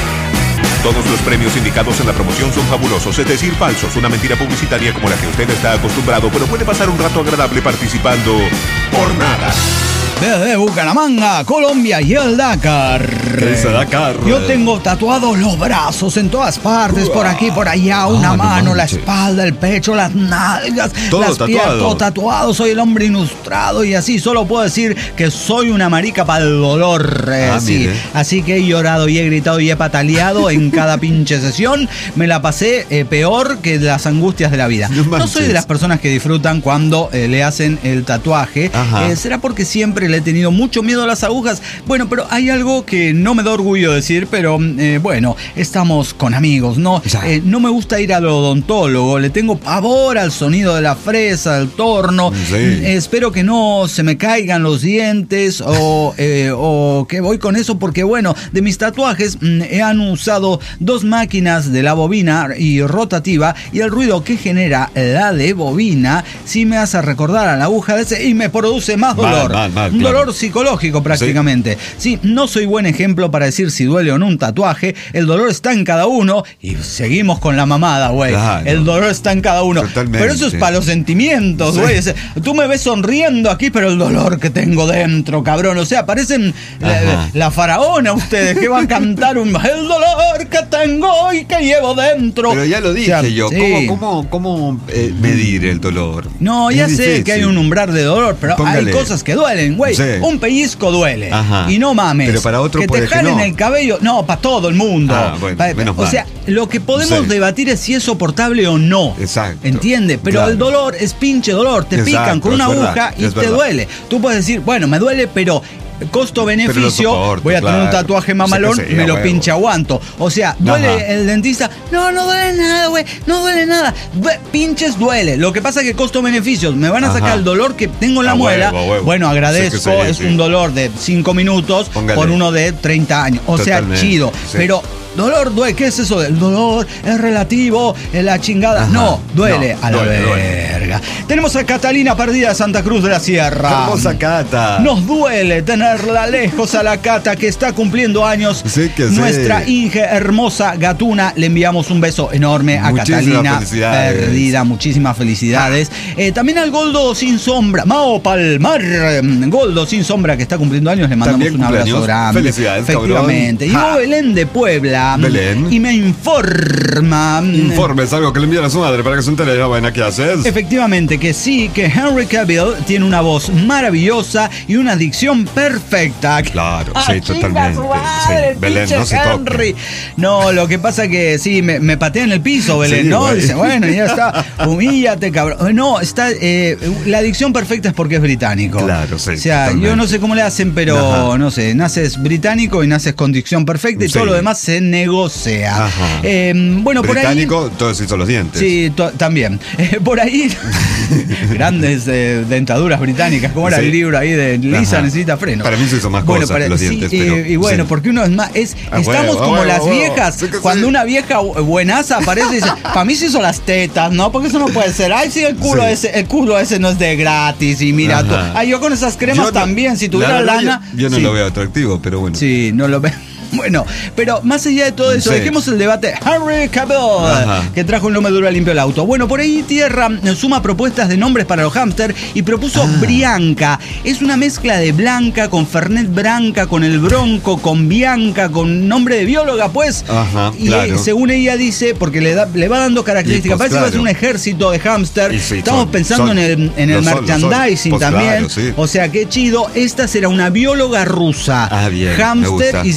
C: Todos los premios indicados en la promoción son fabulosos, es decir, falsos, una mentira publicitaria como la que usted está acostumbrado, pero puede pasar un rato agradable participando por nada.
A: Desde Bucaramanga, Colombia y el Dakar.
B: ¿Qué dice Dakar?
A: Yo tengo tatuados los brazos en todas partes, por aquí, por allá, una
B: Ah, no
A: mano, la
B: manches.
A: espalda, el pecho, las nalgas,
B: Todo
A: las piernas,
B: tatuado.
A: todo tatuado. Soy el hombre ilustrado y así solo puedo decir que soy una marica para el dolor. eh,
B: Ah,
A: sí.
B: mire.
A: Así que he llorado y he gritado y he pataleado en cada pinche sesión. Me la pasé eh, peor que las angustias de la vida.
B: No
A: No,
B: manches.
A: soy de las personas que disfrutan cuando eh, le hacen el tatuaje.
B: Ajá.
A: Eh, ¿Será porque siempre le he tenido mucho miedo a las agujas? Bueno, pero hay algo que no me da orgullo decir, pero eh, bueno, estamos con amigos, ¿no?
B: Ya.
A: Eh, no me gusta ir al odontólogo, le tengo pavor al sonido de la fresa, del torno.
B: Sí.
A: Mm, espero que no se me caigan los dientes o, eh, o que voy con eso porque, bueno, de mis tatuajes mm, he han usado dos máquinas de la bobina y rotativa y el ruido que genera la de bobina sí me hace recordar a la aguja de ese y me produce más
B: Mal,
A: dolor.
B: mal, mal,
A: un
B: claro.
A: dolor psicológico prácticamente. Sí. no soy buen ejemplo para decir si duele o no un tatuaje. El dolor está en cada uno y seguimos con la mamada, güey.
B: Claro.
A: El dolor está en cada uno.
B: Totalmente.
A: Pero eso es para los sentimientos,
B: Sí.
A: güey. O sea, tú me ves sonriendo aquí, pero el dolor que tengo dentro, cabrón. O sea, parecen la,
B: Ajá.
A: la faraona ustedes que van a cantar un el dolor que tengo y que llevo dentro.
B: Pero ya lo dije
A: O sea,
B: yo.
A: sí.
B: ¿Cómo, cómo, cómo eh, medir el dolor?
A: No, ya
B: Es
A: sé
B: difícil.
A: que hay un umbral de dolor, pero
B: Póngale.
A: hay cosas que duelen, güey.
B: Sí.
A: Un pellizco duele.
B: Ajá.
A: Y no mames.
B: Pero para otro
A: que
B: puede
A: te
B: que
A: jalen
B: no.
A: el cabello. No, para todo el mundo.
B: Ah, bueno,
A: Pa-
B: menos
A: o
B: mal.
A: sea, lo que podemos
B: Sí.
A: debatir es si es soportable o no.
B: Exacto.
A: ¿Entiende? Pero
B: Claro.
A: el dolor es pinche dolor. Te
B: Exacto,
A: pican con una
B: es verdad,
A: aguja y
B: es
A: te
B: verdad.
A: duele. Tú puedes decir, bueno, me duele, pero costo-beneficio,
B: soporto,
A: voy a tener un
B: claro.
A: tatuaje mamalón,
B: Sí que sí,
A: me
B: a
A: lo
B: huevo.
A: pinche aguanto. O sea, duele
B: Ajá.
A: el dentista. No, no duele nada, güey. No duele nada. Due- pinches duele. Lo que pasa es que costo-beneficios. Me van a sacar
B: Ajá.
A: el dolor que tengo en la
B: A
A: muela.
B: huevo, a huevo.
A: Bueno, agradezco.
B: Sí que sí,
A: es
B: sí.
A: un dolor de cinco minutos
B: Póngale.
A: por uno de treinta años. O sea,
B: Totalmente,
A: chido.
B: sí.
A: Pero dolor duele. ¿Qué es eso? El dolor es relativo, es la chingada.
B: Ajá.
A: No, duele
B: No,
A: a la
B: duele, duele.
A: verga. Tenemos a Catalina Perdida de Santa Cruz de la Sierra.
B: Hermosa Cata.
A: Nos duele tenerla lejos a la Cata que está cumpliendo años.
B: Sí que sí.
A: Nuestra Inge hermosa gatuna. Le enviamos un beso enorme a
B: Muchísimas
A: Catalina
B: felicidades.
A: Perdida. Muchísimas felicidades. Eh, también al Goldo Sin Sombra. Mao Palmar. eh, Goldo Sin Sombra que está cumpliendo años. Le mandamos
B: También
A: un abrazo
B: cumpleaños.
A: grande.
B: Felicidades,
A: Efectivamente. Y
B: cabrón.
A: luego Belén de Puebla.
B: Belén.
A: Y me informa.
B: Informes, algo que le envían a su madre para que se entere de la vaina que haces.
A: Efectivamente que sí, que Henry Cavill tiene una voz maravillosa y una dicción perfecta.
B: Claro,
A: Ah,
B: sí,
A: chinga
B: totalmente.
A: su madre,
B: Sí, Belén,
A: pinche
B: no se
A: Henry.
B: toque.
A: No, lo que pasa que sí, me, me patea en el piso, Belén,
B: Sí,
A: ¿no?
B: güey.
A: Dice, bueno, ya está, humíllate, cabrón. No, está, eh, la dicción perfecta es porque es británico.
B: Claro, sí,
A: O sea,
B: totalmente.
A: yo no sé cómo le hacen, pero
B: Ajá.
A: no sé, naces británico y naces con dicción perfecta y
B: Sí.
A: todo lo demás se negocia.
B: Ajá.
A: Eh, bueno, por ahí...
B: Británico, todos hizo los dientes.
A: Sí, to- también. Eh, por ahí, grandes eh, dentaduras británicas, como era
B: Sí.
A: el libro ahí de Lisa
B: Ajá.
A: necesita freno.
B: Para mí se hizo más cosas que los
A: sí,
B: dientes,
A: eh,
B: pero-
A: y bueno,
B: sí.
A: porque uno es más, es,
B: A
A: estamos
B: huevo, a
A: como
B: huevo,
A: las
B: a huevo.
A: viejas,
B: Sí que
A: cuando
B: sí.
A: una vieja bu- buenaza aparece y dice, para mí se hizo las tetas, ¿no? Porque eso no puede ser. Ay, sí, el culo
B: Sí.
A: ese, el culo ese no es de gratis, y mira, tú,
B: Ajá.
A: ay, yo con esas cremas
B: Yo no-
A: también, si
B: la
A: tuviera
B: verdad,
A: lana.
B: Yo, yo no
A: sí.
B: lo veo atractivo, pero bueno.
A: Sí, no lo veo. Bueno, pero más allá de todo eso,
B: Sí.
A: dejemos el debate Henry Cavill,
B: Ajá.
A: que trajo el no me dura limpio el auto. Bueno, por ahí Tierra suma propuestas de nombres para los hámster y propuso
B: Ah.
A: Brianca. Es una mezcla de Blanca con Fernet Branca, con el Bronco, con Bianca, con nombre de bióloga, pues.
B: Ajá,
A: y
B: claro.
A: eh, según ella dice, porque le, da, le va dando características,
B: Y, pues,
A: parece que va a ser un
B: claro.
A: ejército de hámster.
B: Y sí,
A: Estamos
B: son-
A: pensando
B: son-
A: en el, en el
B: lo son, lo son.
A: merchandising
B: Pues,
A: también.
B: claro, sí.
A: O sea, qué chido. Esta será una bióloga rusa.
B: Ah, bien, me
A: Hámster
B: gusta.
A: y se llama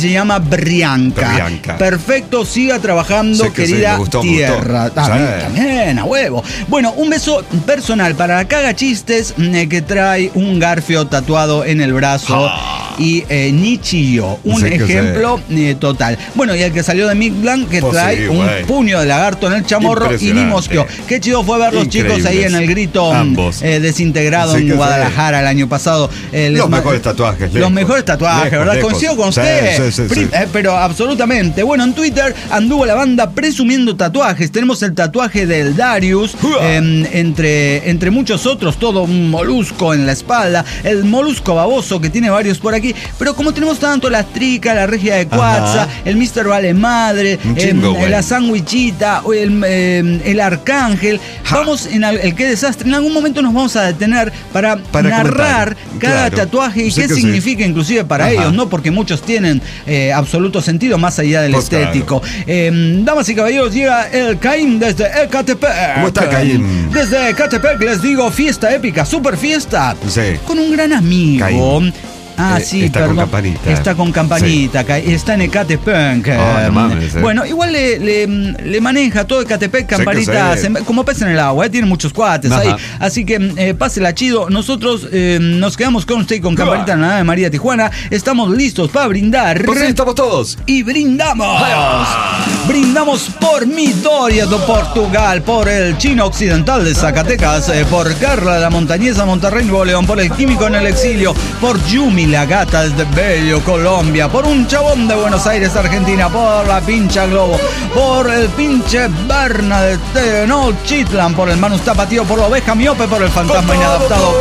A: Brianca.
B: Brianca.
A: Perfecto, siga trabajando,
B: Sí que sí,
A: querida
B: me gustó, me
A: tierra.
B: gustó.
A: También,
B: Sí.
A: también, a huevo. Bueno, un beso personal para la caga chistes eh, que trae un garfio tatuado en el brazo.
B: Ah.
A: Y eh, Nichillo, un
B: Sí que
A: ejemplo eh, total. Bueno, y el que salió de Midland, que
B: Pues
A: trae
B: sí,
A: un
B: güey.
A: puño de lagarto en el chamorro y ni
B: Impresionante.
A: mosqueó. Qué chido fue ver los chicos ahí
B: Increíbles.
A: en el grito
B: Ambos.
A: eh, desintegrado
B: Sí que
A: en
B: sí.
A: Guadalajara el año pasado. Eh, les
B: Los
A: ma-
B: mejores tatuajes,
A: Los
B: lejos.
A: mejores tatuajes,
B: Lejos,
A: ¿verdad?
B: lejos.
A: Coincido con
B: Sí,
A: usted.
B: sí, sí,
A: Pri-
B: sí.
A: eh, pero absolutamente. Bueno, en Twitter anduvo la banda presumiendo tatuajes. Tenemos el tatuaje del Darius, eh, entre, entre muchos otros, todo un molusco en la espalda. El molusco baboso, que tiene varios por aquí. Pero como tenemos tanto la trica, la regia de Cuatza,
B: Ajá.
A: el mister Vale Madre,
B: Un
A: eh,
B: chingo, güey.
A: la sandwichita, o el, eh, el arcángel.
B: Ja.
A: Vamos en el, el qué desastre. En algún momento nos vamos a detener para,
B: Para
A: narrar
B: comentar.
A: cada
B: Claro.
A: tatuaje y
B: Sí
A: qué
B: que sí.
A: significa inclusive para
B: Ajá.
A: ellos, ¿no? Porque muchos tienen eh, absoluto sentido más allá del
B: Pues
A: estético. Eh, damas y caballeros, llega el Caín desde Ecatepec.
B: ¿Cómo está, Caín?
A: Desde Ecatepec les digo, fiesta épica, super fiesta.
B: Sí.
A: Con un gran amigo.
B: Caín.
A: Ah,
B: Eh,
A: sí,
B: está
A: perdón.
B: con campanita.
A: Está con campanita, Ca- está en Ecatepec.
B: Ah, no mames, eh.
A: Bueno, igual le, le, le maneja todo Ecatepec,
B: que
A: campanitas,
B: sí.
A: en- como pez en el agua, eh, tiene muchos cuates
B: Ajá.
A: ahí. Así que eh, pásela chido. Nosotros eh, nos quedamos con usted y con campanita en la nave de María Tijuana. Estamos listos para brindar.
B: Pues sí, estamos todos.
A: Y brindamos. Brindamos por Midorias de Portugal, por el Chino Occidental de Zacatecas, eh, por Carla de la Montañesa Monterrey Nuevo León, por el Químico en el Exilio, por Yumi la Gata desde Bello, Colombia, por un chabón de Buenos Aires, Argentina, por la pincha Globo, por el pinche Berna de Tenochtitlan, por el Manus Tapatío, por la oveja miope, por el fantasma inadaptado,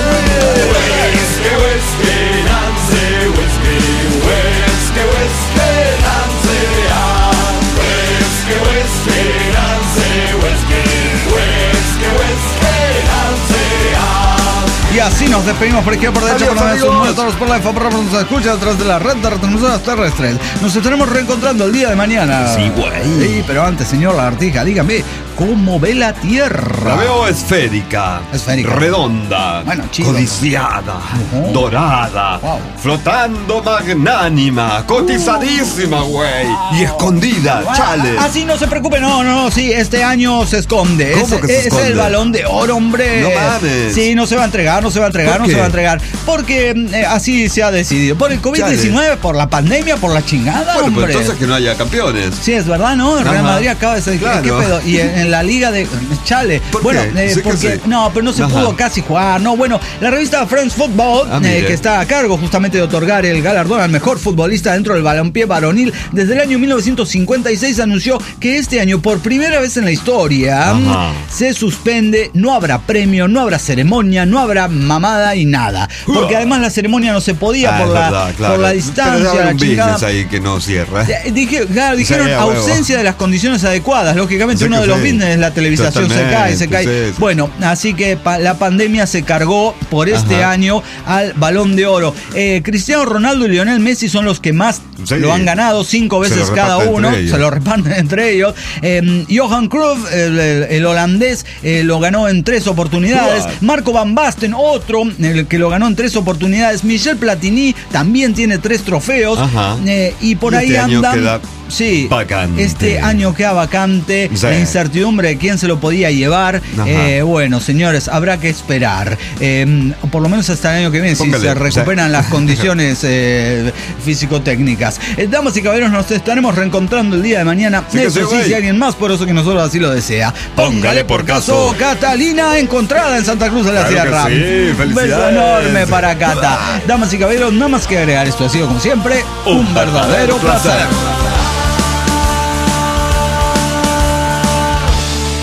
A: Y así nos despedimos por izquierda, por derecha,
B: Adiós,
A: por la derecha,
B: amigos.
A: todos por la info, por nos escucha a través de la red de retransmisoras terrestres. Nos estaremos reencontrando el día de mañana.
B: Sí, güey.
A: Sí, pero antes, señor Lagartija, dígame, ¿cómo ve la Tierra?
B: La veo esférica.
A: Esférica.
B: Redonda.
A: Bueno, chido.
B: Codiciada.
A: Ujú.
B: Dorada.
A: Wow.
B: Flotando magnánima. Cotizadísima, güey. Y escondida. Chale.
A: Así no se preocupe, no, no, no, sí, este año se esconde.
B: ¿Cómo
A: es,
B: que se
A: es
B: esconde?
A: el balón de oro, hombre.
B: No mames.
A: Sí, no se va a entregar, no se va a entregar,
B: ¿Por
A: no
B: qué?
A: se va a entregar. Porque eh, así se ha decidido. Por el COVID diecinueve, por la pandemia, por la chingada,
B: Bueno,
A: hombre.
B: pues entonces que no haya campeones.
A: Sí, es verdad, ¿no? El Real
B: Ajá.
A: Madrid acaba de ser.
B: Claro.
A: ¿Qué pedo? Y en, en la liga de. Chale.
B: ¿Por
A: bueno,
B: qué?
A: eh,
B: Sí que
A: porque.
B: sí.
A: No, pero no se
B: Ajá.
A: pudo casi jugar. No, bueno, la revista Friends Football,
B: Ah,
A: eh,
B: mire.
A: que está a cargo justamente de otorgar el galardón al mejor futbolista dentro del balompié varonil desde el año mil novecientos cincuenta y seis, anunció que este año, por primera vez en la historia,
B: Ajá.
A: se suspende, no habrá premio, no habrá ceremonia, no habrá mamada y nada. Porque además la ceremonia no se podía
B: Ah,
A: por,
B: es
A: la,
B: verdad, claro.
A: por la
B: Pero
A: distancia,
B: habrá
A: la
B: un
A: chingada.
B: business ahí que no cierra.
A: Eh, Dije, claro, dijeron
B: Sí, a huevo.
A: ausencia de las condiciones adecuadas. Lógicamente,
B: Sí
A: uno
B: que
A: de los
B: sí.
A: business es la televisación, se cae, se cae.
B: Totalmente, sí, sí.
A: Bueno, así que pa- la pandemia se cargó por este
B: Ajá.
A: año al Balón de Oro. Eh, Cristiano Ronaldo y Lionel Messi son los que más
B: Sí.
A: lo han ganado, cinco
B: Se
A: veces
B: lo
A: cada
B: reparten
A: uno.
B: entre ellos.
A: Se lo reparten entre ellos. Eh, Johan Cruyff, el, el- el holandés, eh, lo ganó en tres oportunidades.
B: What?
A: Marco Van Basten, otro, el que lo ganó en tres oportunidades. Michel Platini también tiene tres trofeos.
B: Ajá.
A: Eh, y por
B: Y
A: ahí
B: este año
A: andan.
B: queda
A: Sí,
B: vacante.
A: este año queda vacante,
B: Sí.
A: la incertidumbre de quién se lo podía llevar.
B: Ajá.
A: Eh, bueno, señores, habrá que esperar. Eh, por lo menos hasta el año que viene,
B: Póngale,
A: si se recuperan
B: sí.
A: las condiciones eh, físico-técnicas. Eh, damas y caballeros, nos estaremos reencontrando el día de mañana.
B: Sí que
A: Eso
B: sí,
A: sí,
B: güey.
A: si alguien más, por eso que nosotros así lo desea. Póngale por caso, Catalina, encontrada en Santa Cruz de la
B: Claro que
A: Sierra.
B: sí,
A: Un beso
B: felicidades.
A: enorme para Cata. Damas y caballeros, nada más que agregar, esto ha sido como siempre un,
B: Un
A: verdadero
B: verdadero
A: placer.
B: placer.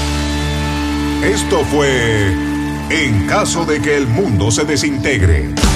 C: Esto fue En caso de que el mundo se desintegre.